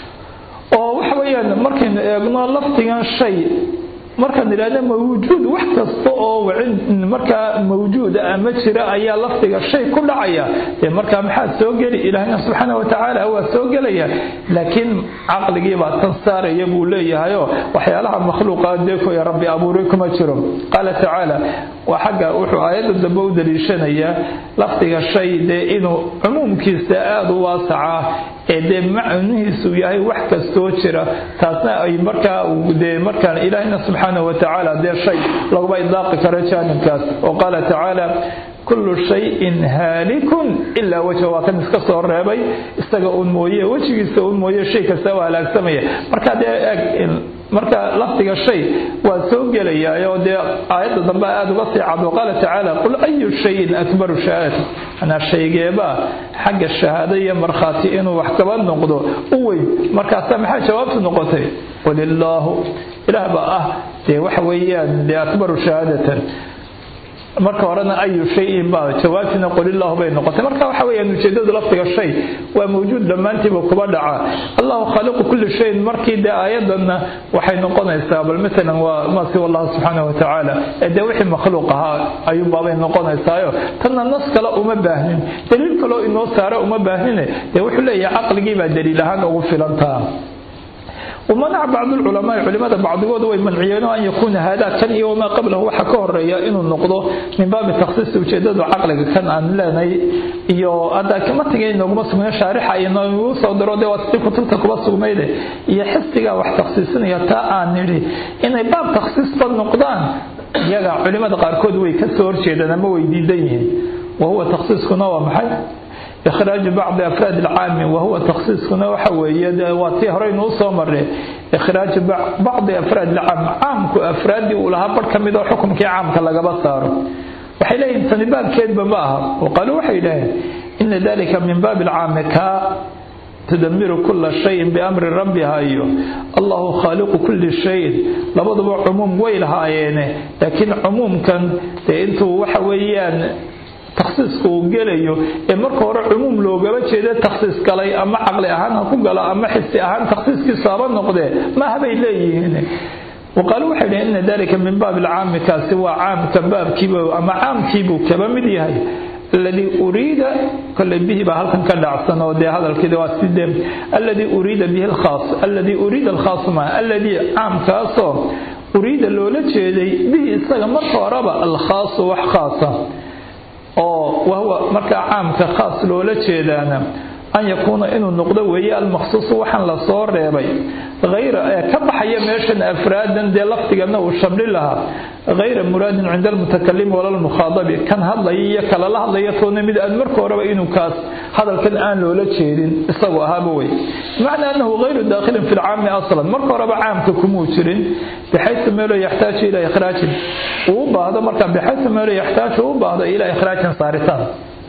وحويا مركا قلنا لفتهم شيء marka niraada mawjuud wax kasta oo marka mawjuud ama jira ayaa laftiga shay ku dhacaya ee marka maxaa soo gali Ilaahay subhanahu wa ta'ala waa soo galaya laakiin aqligii baa tan saaraya buu leeyahay waxyaalaha makhluuqaad ku ya rabbi abuuray kuma jiro qala ta'ala wa haga wuxuu aayada daba u daliishanaya laftiga shay de inuu umumkiisa aad u waasaca ee de macnihiisu yahay wax kasta oo jira taasna ay marka de marka Ilaahay subhanahu wa ta'ala de shay lagu idaaqi karo jaanibkaas وقال تعالى كل شيء هالك إلا وجهه وكان iska soo reebay isaga uu mooyee wajigiisa uu mooyee shay kasta waa la sameeyay marka de marka laftiga shay waa soo gelayaa de aayada dambe aad uga sii cad وقال تعالى قل أي شيء أكبر شهادة أنا شيء حق الشهادة يا مرخاتي إنه وحكبا نقضه أوي مركا سامحة جوابت نقطي قل الله إله بقى دي وحويان دي أكبر شهادة marka horena ayu shay ba jawaabtina qul illahu bay noqotay marka waxa weeyaan ujeedada laftiga shay waa mawjuud dhamaantiiba kuba dhaca Allahu khaliqu kulli shay markii da aayadana waxay noqonaysaa bal midalan waa ma si wallahu subhanahu wa ta'ala ee wixii makhluuqaha ayuu baabay noqonaysaa tanna nas kale uma baahnin daliil kale inoo saara uma baahnin ee wuxuu leeyahay aqligii baa daliil ahaan ugu filantaa ومنع بعض العلماء علماء بعضهم ويمنعون أن يكون هذا كان يوم قبله وحكاه الرجاء إنه النقضة من باب التخصيص وجدد عقلك كان عن لنا يو هذا كما تجي إنه بس من الشارع إنه يوصل درجة وتكتب تلتك بس وميله يحس جا واحد تخصيصنا يتأنيري إن باب تخصيص بالنقدان يجا علماء قاركود ويكسر شيء ده ما ويدينه وهو تخصيص كنا ومحل إخراج بعض أفراد العام وهو تخصيص هنا وحوية واتيهرين وصامر إخراج بعض أفراد العام عام كأفراد ولها بركم إذا حكم كعام كلا جبصار وحيلين سنباب كذب معها وقالوا وحيلين إن ذلك من باب العام كا تدمر كل شيء بأمر ربها أيوه الله خالق كل شيء لبضب عموم ويلها عينه لكن عموم كان أنتوا وحويان تخصيصku gelayo ee marka hore umum loogaba jeedo takhsiis galay ama aqli ahaan ku gala ama xisi ahaan takhsiiskiisa saba noqde ma habay leeyihiin وقالوا وحده إن ذلك من باب العام كسوى عام كباب كيبو أما عام كيبو كبامد يهي الذي أريد كل به بهالكن كدعسنا ودي هذا الكذا الذي أريد به الخاص الذي أريد الخاص ما الذي عام كاسو uriida loola jeeday bihi isaga marka horeba alkhaasu wax khaasa oo wahwa markaa caamka khaas loola jeedaana an yakuuna inuu noqdo weeye almaqsuusu waxaan la soo reebay hayra ee ka baxaya meeshan afraadan dee laftigana uu shamli lahaa hayra muraadin cinda almutakalim wala almukhaadabi kan hadlaya iyo kala la hadlaya toona mid aan marka horeba inuu kaas hadalkan aan loola jeedin isagoo ahaaba wey macnaa annahu hayru daakhilin fi lcaami aslan marka horeba caamka kumuu jirin bixaysu meelo yaxtaaju ilaa ikhraajin uu u baahdo markaa bixaysu meelo yaxtaaju u baahdo ilaa ikhraajin saaritaan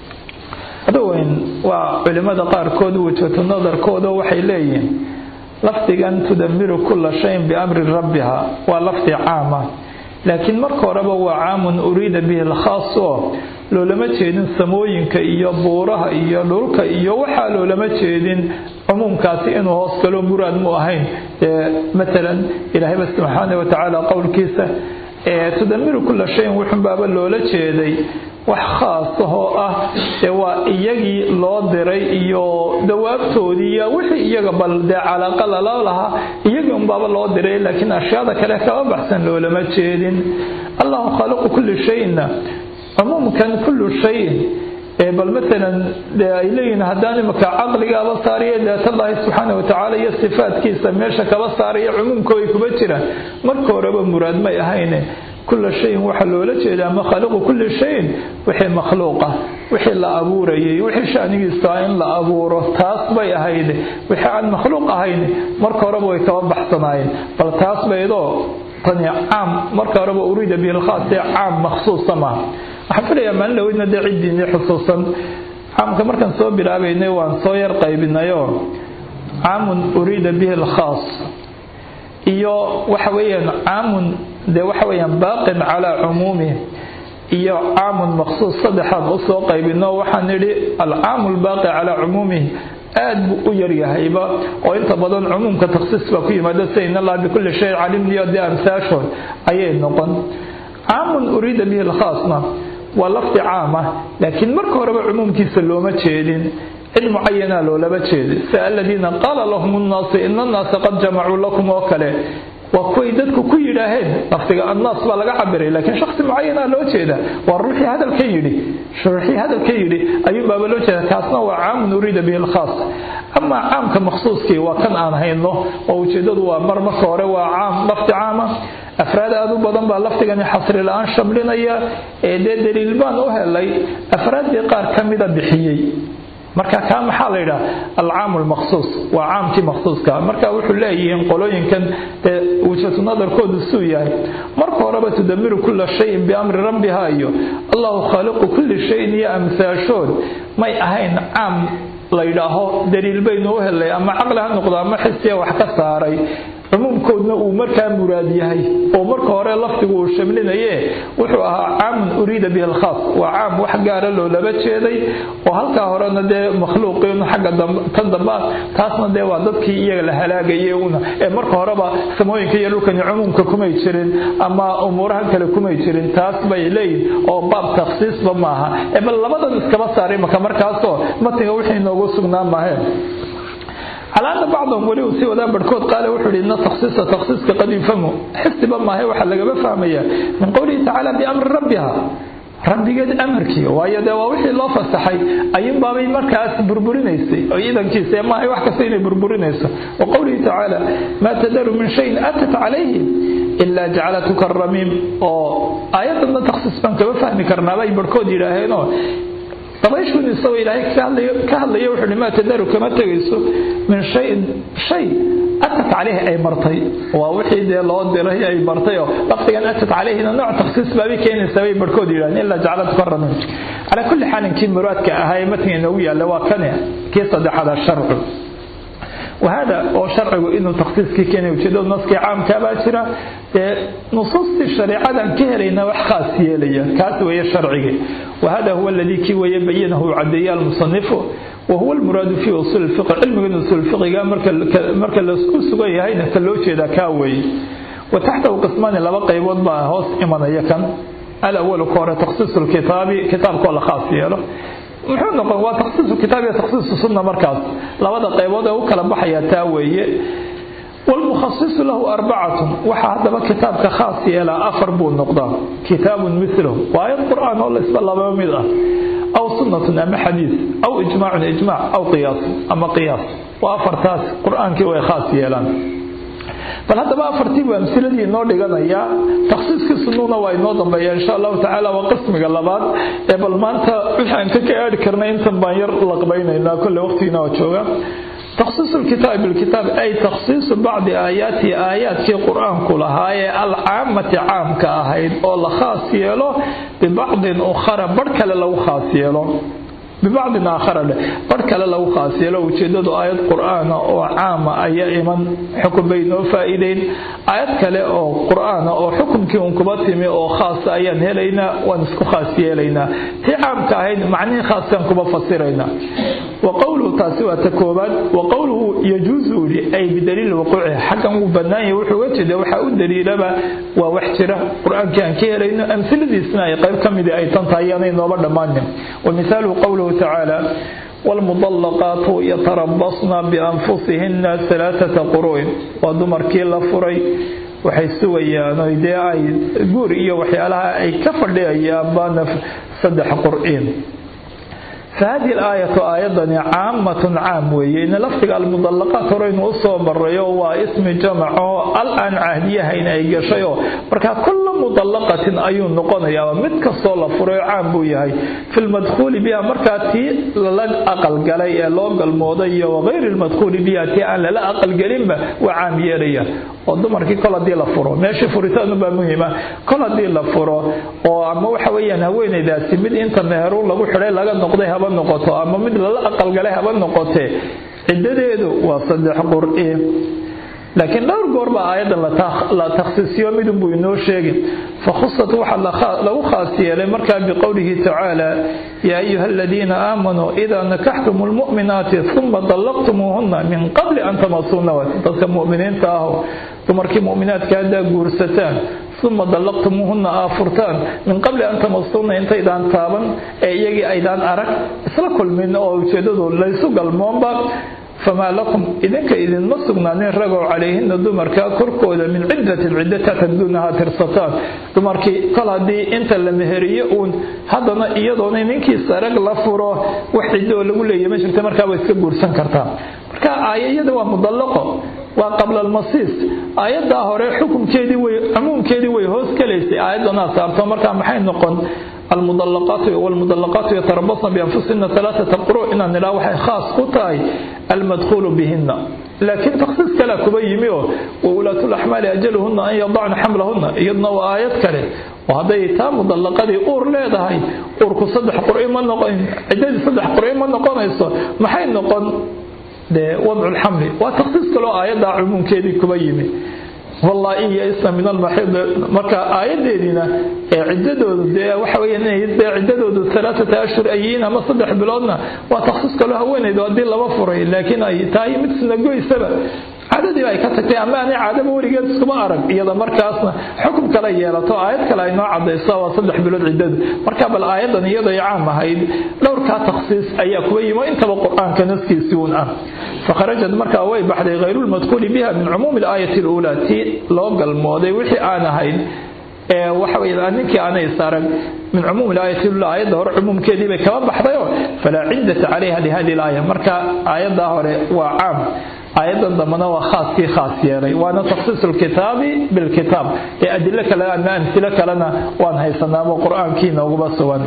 adoweyn waa culimada qaarkood wajhatu nadarkooda waxay leeyihiin lafdigan tudamiru kulla shayin biamri rabbiha waa lafdi caama laakiin marka horeba waa caamun uriida bihi alkhaas oo loolama jeedin samooyinka iyo buuraha iyo dhulka iyo waxaa loolama jeedin cumuumkaasi inuu hoos galo muraad mu ahayn maalan ilaahayba subxaana wa tacaala qowlkiisa tudamiru kulla shayin wuxun baaba loola jeeday wax khaasahoo ah ee waa iyagii loo diray iyo dawaabtoodii iyo wixii iyaga bal dee calaaqa lala lahaa iyagii unbaaba loo diray laakiin ashyaada kale kaba baxsan loolama jeedin allahu khaaliqu kulli shayna cumuumkan kullu shayin bal maalan dee ay leeyihiin haddaan imaka caqligaaba saariya daatallaahi subxaana wa tacaala iyo sifaadkiisa meesha kaba saaraya cumuumkooay kuba jiraan marka horeba muraad may ahayne كل شيء وحلو لجيدا ما خلق كل شيء وحي مخلوقه وحي لا أبوري وحي شأنه يستعين لا أبوره تاس بي أهيد وحي عن مخلوق أهيد مركا ربو يتوضح صناين بل تاس بيضو طني عام مركا ربو أريد به الخاص عام مخصوص ما أحفل يا من لو إن دعي الدين خصوصا عام كمركا نسوى بلعبيني وانصوير قيبنا يوم عام أريد به الخاص iyo waxa weeyaan aamun de waxa weeyaan baaqin ala umumi iyo aamun maqsuus saddexaad oo soo qaybino waxaan niri al-aamul baaqi ala umumi aad u yar yahayba oo inta badan umumka takhsiis ba ku yimaado sayna Allah bi kulli shay alim li yadi amsaashon ayay noqon aamun urida bihi al-khaasna wa lafdi aama laakiin marka horeba umumkiisa looma jeedin علم معين له لبجد فالذين قال لهم الناس إن الناس قد جمعوا لكم وكله وكويدتك كل راهن أفتقى الناس بلغ عبري لكن شخص معين له جدا والروحي هذا الكيدي شرحي هذا الكيدي أيوب باب له جدا كاسنا وعام نريد به الخاص أما عام كمخصوص كي وكان أنا هينه ووجده ومر مصاره وعام لفت عامه أفراد أدو بدن باللفتقى حصر الآن شملنا يا دليل بان وهلي أفراد يقار كمدا بحيي marka ka maxaa la yiraahdaa al-aam al-makhsuus wa aamti makhsuuska marka wuxuu leeyahay qolooyinkan wajhatu nadarkoodu suu yahay marka horeba tudamiru kull shay bi amri rabbiha iyo Allahu khaliqu kulli shay ya amsaashod may ahayn aam la yiraahdo daliil baynu helay ama aqlaha noqdo ama xisiya wax ka saaray umumkoodna uu markaa muraad yahay oo marka hore laftigu uu shamlinaye wuxuu ahaa aam urida bil khaas wa aam wax gaar ah loo laba jeeday oo halka horena de makhluuqeen xagga tan damba taasna de waa dadkii iyaga la halaagayay una ee marka horeba samooyinka iyo dhulkan umumka kuma jirin ama umuraha kale kuma jirin taas bay leeyihiin oo baab takhsiis ba maaha ee bal labadan iskaba saaray markaas oo matiga wixii noogu sugnaa maahay على أن بعضهم وليه سوى ذا بركود قال وحول إن تخصيص تخصيص قد يفهموا حس بما هي وحل لقى بفهمية من قوله تعالى بأمر ربها ربي قد أمرك وهي دواوحي الله فاستحي أيام بابي مركز بربرينيسي وإذا كيسي ما هي وحكا سيني بربرينيسي وقوله تعالى ما تدر من شيء أتت عليه إلا جعلتك الرميم آيات أن تخصيص بانك بفهمي كرنابي بركود إلهينو طب ايش كن يسوي إلهيك كهل يوحي ما تدار كما تقيسه من شيء شيء أتت عليه أي مرتي ووحي دي الله ديره أي مرتي وقت أن أتت عليه نوع تخصيص بابي كين يسوي بركود إلهي إلا جعلت كرة منه على كل حال كين مراد كأهاي متن نوية لو كان كيس ده هذا الشرع وهذا هو شرع إنه تخصيص كي كان يوجده النص كعام كباشرة نصوص الشريعة كهرينا وحخاصية لي كاتوية شرعية وهذا هو الذي كي ويبينه عديال المصنف وهو المراد في وصول الفقه علم من وصول الفقه قال مركز الأسكول سوية هينا كاللوشي ذا كاوي وتحته قسمان لبقى يوضع هوس إيمان يكن الأول كورة تخصيص الكتاب كتاب كل خاصية له wuxuu noqon waa takhsiis kitaab iyo takhsiis sunna markaas labada qaybood ee u kala baxaya taaweeye والمخصص له أربعة وحد كتاب كخاص يلا أفر بو النقطة كتاب مثله وآية القرآن والله اسم الله بمضى أو سنة أما حديث أو إجماع إجماع أو قياس أما قياس وأفر تاس قرآن كي خاص يلا فهذا بقى فرتيب وأمثلة دي النور لقنا تخصيص كسنونة وإنه ضمبيا إن شاء الله تعالى وقسم قلبات قبل ما أنت أنت كأرد كرنا أنت بير لقبينا إن كل وقت نوتشوغا تخصيص الكتاب بالكتاب أي تخصيص بعض آيات آيات في القرآن كلها هي العامة عام كأهيد أو خاص يلو ببعض أخرى بركة لو خاص يلو ببعض آخر له بركة لو خاص يلو وجدد آيات قرآن أو عامة أي إيمان حكم بينه فائدين آيات كلا أو قرآن أو حكم كيون كبتهم أو خاص أيان هلينا ونسك خاص يلينا هي عام كأهيد معنى خاص كبا فسرينا وقوله تاسوى تكوبات وقوله يجوز أي بدليل الوقوع حكم بناي وحوته ده وحاول دليل بقى ووحشره قرآن كان كيلين أمثلة الإسماء قيب كم إذا أي تنطيانين وبرد مانهم ومثال قوله تعالى والمطلقات يتربصن بأنفسهن ثلاثة قروء ودمر كيلا فري وحيسويا نيدي أي جور إيا وحيالها أي كفر لي أيام صدح قرئين فهذه الآية أيضا عامة عام وين لفظ المطلقات رين وصوم الريو واسم جمع الآن عهدية هين أي شيء بركة كل مطلقة أيون نقنيا ومتك الصلاة فريو عام بوياي في المدخول بها مركاتي للج أقل جلي لوج الموضية وغير المدخول بها تي أن لا أقل جليمة وعام يريا ودمر كي كل دي لفرو ماشي فريتان بمهمة كل دي لفرو وأما وحويا هوين إذا سمد أنت نهرون لو حري لقى نقضيها noqoto ama mid la aqal galay haba noqotee cidadeedu waa saddex qur'aan laakiin dhowr goor ba aayada la takhsiisiyo mid buu inoo sheegay fakhasat waxa la khaasiyay marka bi qowlihi ta'ala ya ayyuhalladhina amanu idha nakahtumul mu'minati thumma talaqtumuhunna min qabli an tamassunna wa dadka mu'miniinta ah dumarkii mu'minaadka hada guursataan ثم طلقتموهن آفرتان من قبل أن تمصون أنت إذا تابن يجي أيضا أرك سلكل من أو جدود ليس قلمون فما لكم إذن كإذن مصرنا نرجع عليهن دمرك كركودا من عدة العدة تعتدونها ترصتان دمرك قال دي أنت المهريون هذا يضون منك سرق لفرة وحده لقول لي مش تمرك ويسكبر سنكرتان مركا آية يدوى مضلقة وقبل المصيص آيات هوري حكم كيدي وي عموم كيدي وي هوس كليسي آيات ناصارتو مركا محين نقول المضلقات والمضلقات يتربصن بأنفسهن ثلاثة قروء إن لا وحي خاص قطعي المدخول بهن لكن تخصيص كلا كبيميو وولاة الأحمال أجلهن أن يضعن حملهن يضنوا آيات كلا وهذا يتام مضلقات أور لا هاي أور كصدح قروء من نقول عدد صدح قروء من نقول محين نقول وضع الحمل وتخصيص كلا آيات عموم كيدي كبيمي والله إيه اسم من المحيض مركا آيات دينا عددود دي وحوية إنه عددود ثلاثة أشهر أيين أما صدح بلادنا وتخصيص كلا هوين إذا أدي الله وفره لكن أي تاي متسنة قوي سبب عددي بأي كتكتي أما أنا عادة موريقات سكما أرق إذا مركا أصلا حكم كلا يالتو آيات كلا إنه عدد إصاوة صدح بلاد عدد مركا بالآيات أن يضي عامة هاي لو ركا تخصيص أي كوي ما انت بالقرآن كنسكي سيون أم فخرجت مركا أوي بحد غير المدخول بها من عموم الآية الأولى تي لوغ الموضي وحي آنا هاي وحوي أنك أنا يسارق من عموم الآية الآية ظهر عموم كذبة كمان بحضيو فلا عدة عليها لهذه الآية مركا آية ظهر وعام آية ضمنها وخاص في خاص يعني وأنا تخصيص الكتاب بالكتاب أدلك لنا أمثلة لنا وأنا هيسنا وقرآن كينا وبصوان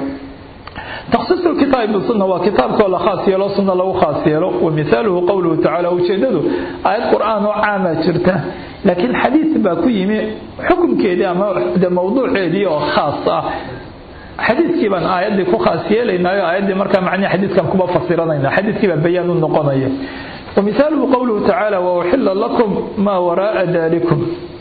تخصيص الكتاب بالسنة وكتاب كل خاص يلو سنة لو خاص يلو ومثاله قوله تعالى وشدده آية القرآن عامة شرته لكن حديث باكوي حكم كده أما ده موضوع عادي خاصة حديث كيبان آيات دي كو خاصية لأن آيات دي مركا معني حديث كان كوبا فصيرنا حديث كيبان بيان النقنية ومثاله قوله تعالى وأحل لكم ما وراء ذلكم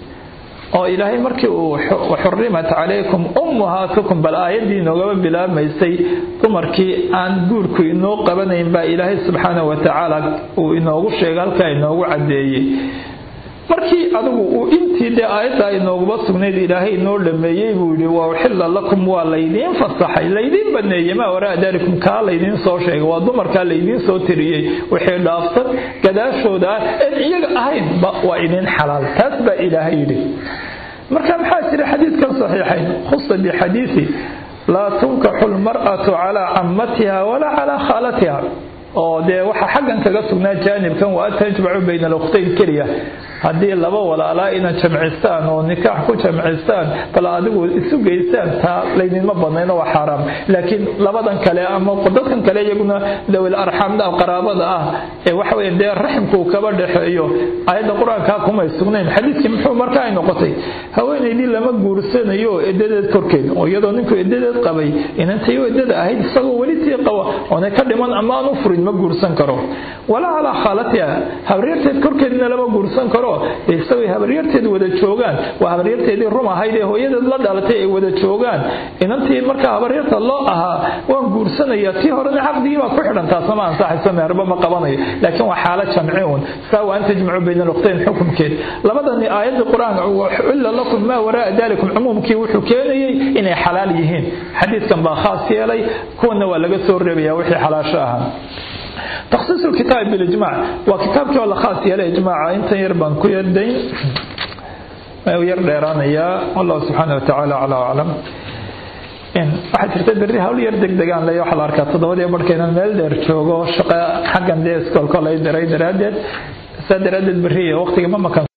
oo ilaahay markii uu xurrimat calaykum ummahatukum bal aayadii nooga bilaabmaysay dumarkii aan guurku inoo qabanayn baa ilaahay subxaanahu wa tacaala uu inoogu sheegay halka inoogu cadeeyay markii adigu uu intii de aayada inooguba sugnayd ilaahay inoo dhameeyey buu yidhi waa uxilla lakum waa laydiin fasaxay laydiin baneeyey maa waraa daalikum kaa laydiin soo sheegay waa dumarkaa laydiin soo tiriyey wixii dhaafsan gadaashooda ah een iyaga ahayn waa idin xalaal taas baa ilaahay yidhi marka maxaa jira xadiidkan saxiixayn khusa bixadiisi laa tunkaxu lmar'atu calaa cammatiha walaa calaa khaalatiha oo dee waxa xaggan kaga sugnaa jaanibkan waa tajmacu bayna al-ukhtayn kaliya haddii laba walaalaa ina jamcistaan oo nikaax ku jamcistaan bal adigu isu geystaan taa laydinma badnayno waa xaraam laakiin labadan kale ama dadkan kale iyaguna dawil arxamda qaraabada ah ee waxa weeye dee raximku kaba dhaxeeyo ayada quraanka kuma sugnayn xadiiskii muxuu markaa ay noqotay haweeneydii lama guursanayo eedadeed korkeed oo iyadoo ninku eedadeed qabay inantay eedada ahayd isagoo wali tii qaba oo ka dhiman ama aanu furin ma guursan karo wala ala khalatiha habriyarteed korkeedna lama guursan karo isagoo habriyarteed wada joogan waa habriyarteedii rum ahayd ee hooyadeed la dhalatay ay wada joogan inantii marka habriyarta loo ahaa waan guursanaya tii horena xaqdii baa ku xidhan taas ma ansaxayso meherba ma qabanayo laakiin waa xaalad jamciun sawa anta jamcu bayna al-ukhtayn xukumkeed labadani aayada quraanka illa lakum ma waraa dalikum umumkii wuxuu keenayay inay xalaal yihiin xadiidkan baa khaas yeelay kuwana waa laga soo reebaya wixii xalaasho ahaa تخصيص الكتاب بالإجماع وكتاب كولا خاص يلا إجماع أنت يربان كل يدين ما يرد إيرانيا والله سبحانه وتعالى على أعلم إن واحد يرتد بريها ولا يردك دجان لا يحل أركات تضاد يبرك إن المال در شوقه شقة حقا ديس كل كل يدري يدري سدرد بريها وقت ما مكان